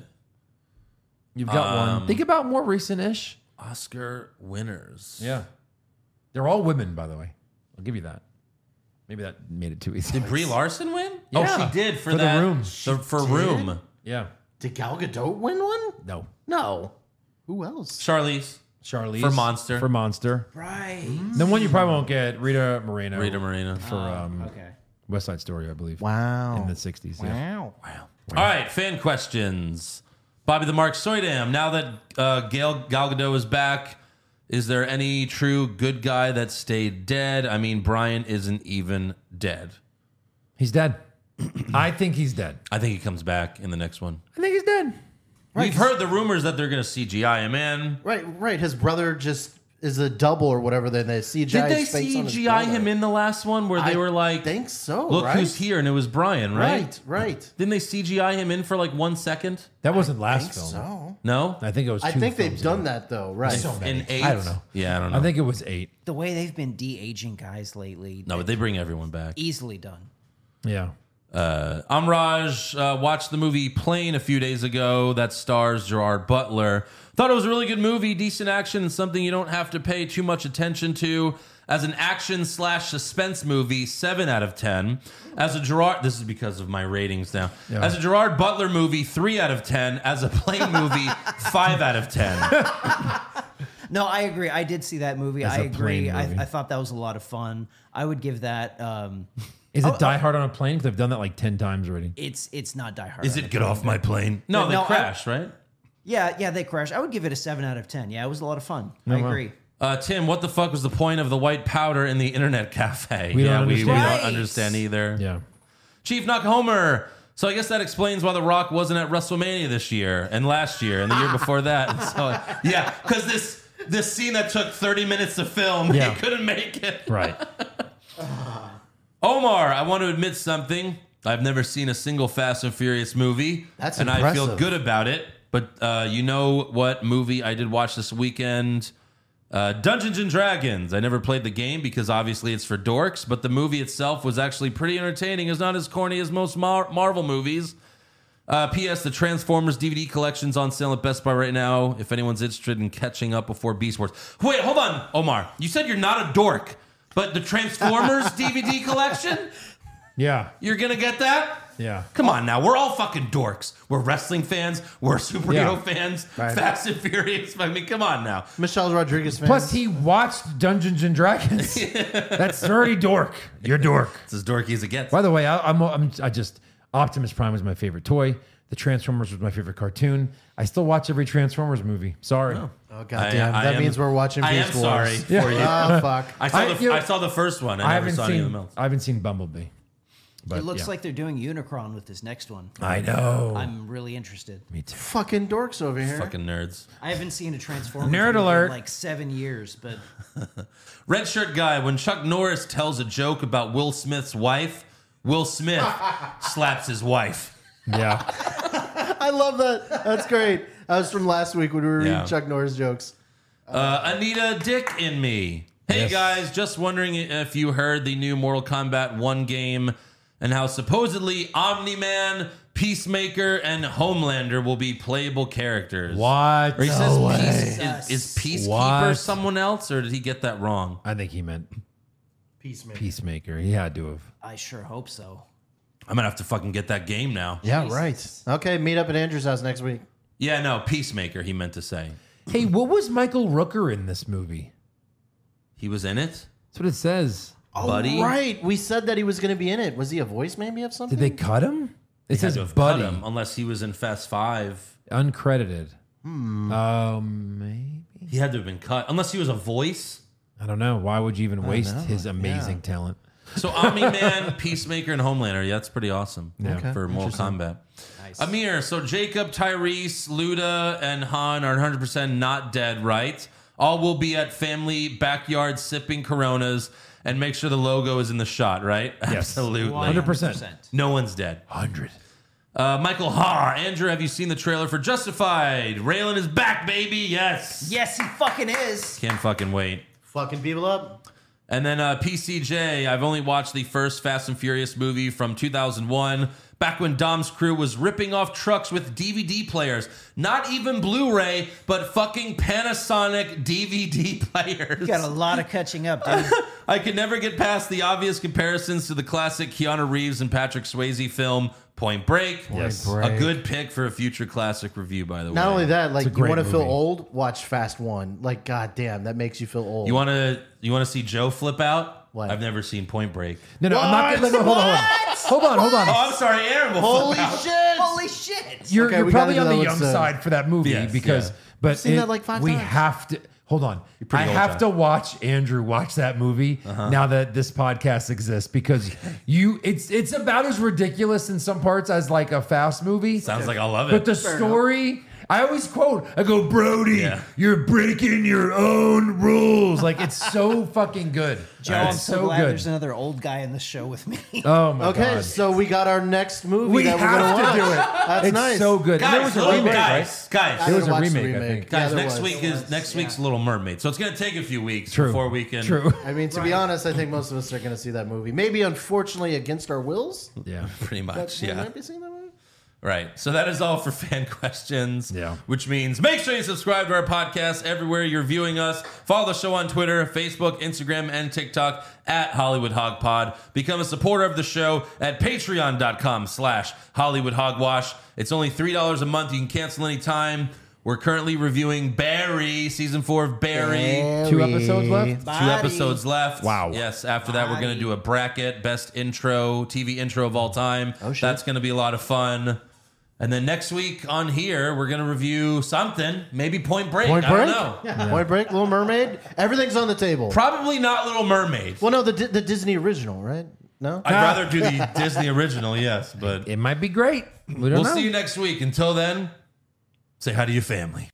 You've got Um, one. Think about more recent-ish. Oscar winners. Yeah. They're all women, by the way. I'll give you that. Maybe that made it too easy. Did Brie Larson win? Yeah. Oh, she did for, For The that. Room. So for did? Room. Yeah. Did Gal Gadot win one? No. No. Who else? Charlize. Charlize. For Monster. For Monster. right. The one you probably won't get, Rita Moreno. Rita Moreno. For um, Okay. West Side Story, I believe. Wow. In the sixties. Yeah. Wow. Wow. All right, fan questions. Bobby the Mark Soydam. Now that uh, Gail Gal Gadot is back, is there any true good guy that stayed dead? I mean, Brian isn't even dead. He's dead. I think he's dead. I think he comes back in the next one. I think he's dead. We've heard the rumors that they're going to C G I him in. Right, right. His brother just is a double or whatever. Then they C G I Did they his face on his C G I brother. him in the last one where they I were like, think so. look right? who's here, and it was Brian, right? Right, right. Didn't they C G I him in for like one second? That wasn't I last think film. so. No, I think it was. I two think they've films done ago. that though. Right. So many. in eight. I don't know. Yeah, I don't know. I think it was eight. The way they've been de-aging guys lately, no, but they bring everyone back. easily done. Yeah. Uh, Amraj uh, watched the movie Plane a few days ago that stars Gerard Butler. Thought it was a really good movie, decent action, and something you don't have to pay too much attention to. As an action slash suspense movie, seven out of ten. As a Gerard, this is because of my ratings now. Yeah. As a Gerard Butler movie, three out of ten. As a Plane movie, five out of ten. No, I agree. I did see that movie. That's I a agree. plane I, movie. I thought that was a lot of fun. I would give that. Um, Is it Oh, Die Hard on a plane? Because I've done that like ten times already. it's it's not Die Hard. Is on it a Get Plane. Off My Plane? No, But they no, I- crash, right? Yeah, yeah, they crash. I would give it a seven out of ten. Yeah, it was a lot of fun. I Oh, wow. agree. Uh, Tim, what the fuck was the point of the white powder in the internet cafe? We don't yeah, we, we understand. Right. don't understand either. Yeah. Chief Knock Homer. So I guess that explains why The Rock wasn't at WrestleMania this year and last year and the year before that. And so yeah, because this this scene that took thirty minutes to film, Yeah. he couldn't make it. Right. Omar, I want to admit something. I've never seen a single Fast and Furious movie, That's and I feel impressive. good about it. But uh, you know what movie I did watch this weekend? Uh, Dungeons and Dragons. I never played the game because obviously it's for dorks, but the movie itself was actually pretty entertaining. It's not as corny as most Mar- Marvel movies. Uh, P S. The Transformers D V D collection's on sale at Best Buy right now. If anyone's interested in catching up before Beast Wars. Wait, hold on, Omar. You said you're not a dork, but the Transformers D V D collection? Yeah. You're gonna get that? Yeah. Come on now, we're all fucking dorks. We're wrestling fans, we're superhero Yeah. fans, Right. Fast and Furious. I mean, come on now. Michelle Rodriguez fan. Plus, he watched Dungeons and Dragons. That's already dork. You're dork. It's as dorky as it gets. By the way, I, I'm, I'm I just Optimus Prime was my favorite toy. The Transformers was my favorite cartoon. I still watch every Transformers movie. Sorry. Oh goddamn! I- I That am- means we're watching I Beast am Wars. sorry for you. Oh fuck! I saw I- the you know- I saw the first one. I, I never haven't saw any of seen them else. I haven't seen Bumblebee. But It looks yeah. like they're doing Unicron with this next one. I know. I'm really interested. Me too. Fucking dorks over here. Fucking nerds. I haven't seen a Transformers Nerd movie alert. in like seven years, but Red shirt guy, when Chuck Norris tells a joke about Will Smith's wife, Will Smith slaps his wife. Yeah. I love that. That's great. That was from last week when we were reading Yeah. Chuck Norris jokes. Uh, Anita Dick in me. Hey Yes. guys, just wondering if you heard the new Mortal Kombat one game and how supposedly Omni-Man, Peacemaker, and Homelander will be playable characters. What? Or he says No peace, way. is, is Peacekeeper What? someone else, or did he get that wrong? I think he meant Peacemaker. Peacemaker. He had to have. I sure hope so. I'm gonna have to fucking get that game now. Yeah, right. Okay, meet up at Andrew's house next week. Yeah, no, Peacemaker, he meant to say. Hey, what was Michael Rooker in this movie? He was in it? That's what it says. Oh, Buddy? right. We said that he was going to be in it. Was he a voice maybe of something? Did they cut him? It Had says to have Buddy. cut him, unless he was in Fast Five. Uncredited. Hmm. Um, maybe. He had to have been cut, unless he was a voice. I don't know. Why would you even waste know. his amazing Yeah. talent? So Omni-Man, Peacemaker, and Homelander. Yeah, that's pretty awesome Okay. for Mortal Kombat. Amir, so Jacob, Tyrese, Luda, and Han are one hundred percent not dead, right? All will be at family backyard sipping Coronas and make sure the logo is in the shot, right? Absolutely. one hundred percent. No one's dead. one hundred. Uh, Michael Har, Andrew, have you seen the trailer for Justified? Raylan is back, baby. Yes. Yes, he fucking is. Can't fucking wait. Fucking people up. And then uh, P C J, I've only watched the first Fast and Furious movie from two thousand one, back when Dom's crew was ripping off trucks with D V D players. Not even Blu-ray, but fucking Panasonic D V D players. You got a lot of catching up, dude. I could never get past the obvious comparisons to the classic Keanu Reeves and Patrick Swayze film, Point Break. Yes. Break. A good pick for a future classic review, by the way. Not only that, like a you great want to feel movie. old, watch Fast One. Like, goddamn, that makes you feel old. You want to you want to see Joe flip out? What? I've never seen Point Break. No, no, I'm not What? gonna. Hold on, hold on. Hold on, hold on. Oh, I'm sorry, Aaron will Holy flip out. shit! Holy shit. You're, Okay, you're we probably gotta on do the that young with, uh, side for that movie Yes, because, yeah. but seen it- that like five we times. have to hold on. I pretty old, have John. to watch Andrew watch that movie Uh-huh. now that this podcast exists because you it's it's about as ridiculous in some parts as like a Fast movie. Sounds like I love it. But the story I always quote, I go, Brody, Yeah. you're breaking your own rules. Like, it's so fucking good. Joe, It's I'm so, so glad good. there's another old guy in the show with me. Oh, my Okay, God. so we got our next movie We that we're have going to watch. do it. That's It's nice. so good. And there Guys, was a little remake, guys, right? guys, I There was didn't a watch the remake, I think. guys. Yeah, there next was. week is next week's Yeah. Little Mermaid, so it's gonna take a few weeks True. before we can. True. I mean, to be honest, I think most of us are going to see that movie. Maybe, unfortunately, against our wills. Yeah. Pretty But much, we yeah. might be seeing that movie. Right. So that is all for fan questions. Yeah. Which means make sure you subscribe to our podcast everywhere you're viewing us. Follow the show on Twitter, Facebook, Instagram, and TikTok at Hollywood Hog Pod. Become a supporter of the show at patreon.com slash Hollywood Hogwash. It's only three dollars a month. You can cancel anytime. We're currently reviewing Barry, season four of Barry. Two episodes left? Two episodes left. Wow. Yes. After that, we're going to do a bracket, best intro, T V intro of all time. Oh, shit. That's going to be a lot of fun. And then next week on here, we're going to review something, maybe Point Break. Point I Break? don't know. Yeah. Point Break, Little Mermaid. Everything's on the table. Probably not Little Mermaid. Well, no, the the Disney original, right? No? I'd rather do the Disney original, yes, but It might be great. We don't we'll know. see you next week. Until then, say hi to your family.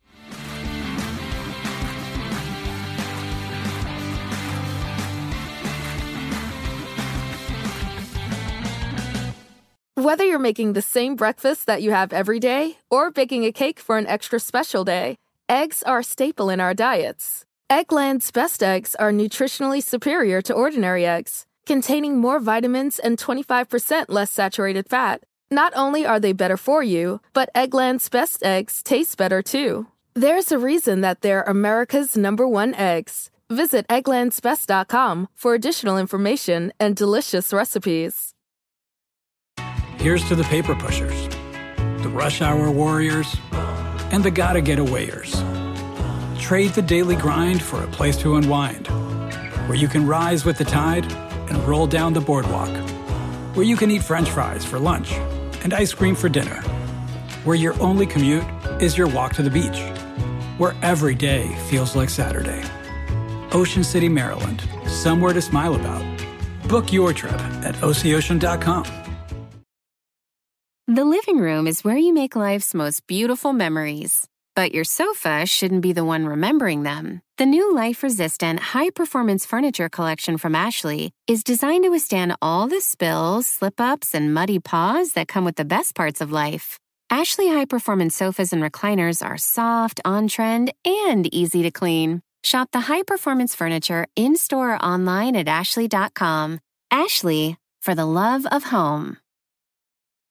Whether you're making the same breakfast that you have every day or baking a cake for an extra special day, eggs are a staple in our diets. Eggland's Best Eggs are nutritionally superior to ordinary eggs, containing more vitamins and twenty-five percent less saturated fat. Not only are they better for you, but Eggland's Best Eggs taste better too. There's a reason that they're America's number one eggs. Visit egglands best dot com for additional information and delicious recipes. Here's to the paper pushers, the rush hour warriors, and the gotta get awayers. Trade the daily grind for a place to unwind, where you can rise with the tide and roll down the boardwalk, where you can eat French fries for lunch and ice cream for dinner, where your only commute is your walk to the beach, where every day feels like Saturday. Ocean City, Maryland, somewhere to smile about. Book your trip at O C ocean dot com. The living room is where you make life's most beautiful memories. But your sofa shouldn't be the one remembering them. The new life-resistant, high-performance furniture collection from Ashley is designed to withstand all the spills, slip-ups, and muddy paws that come with the best parts of life. Ashley high-performance sofas and recliners are soft, on-trend, and easy to clean. Shop the high-performance furniture in-store or online at ashley dot com. Ashley, for the love of home.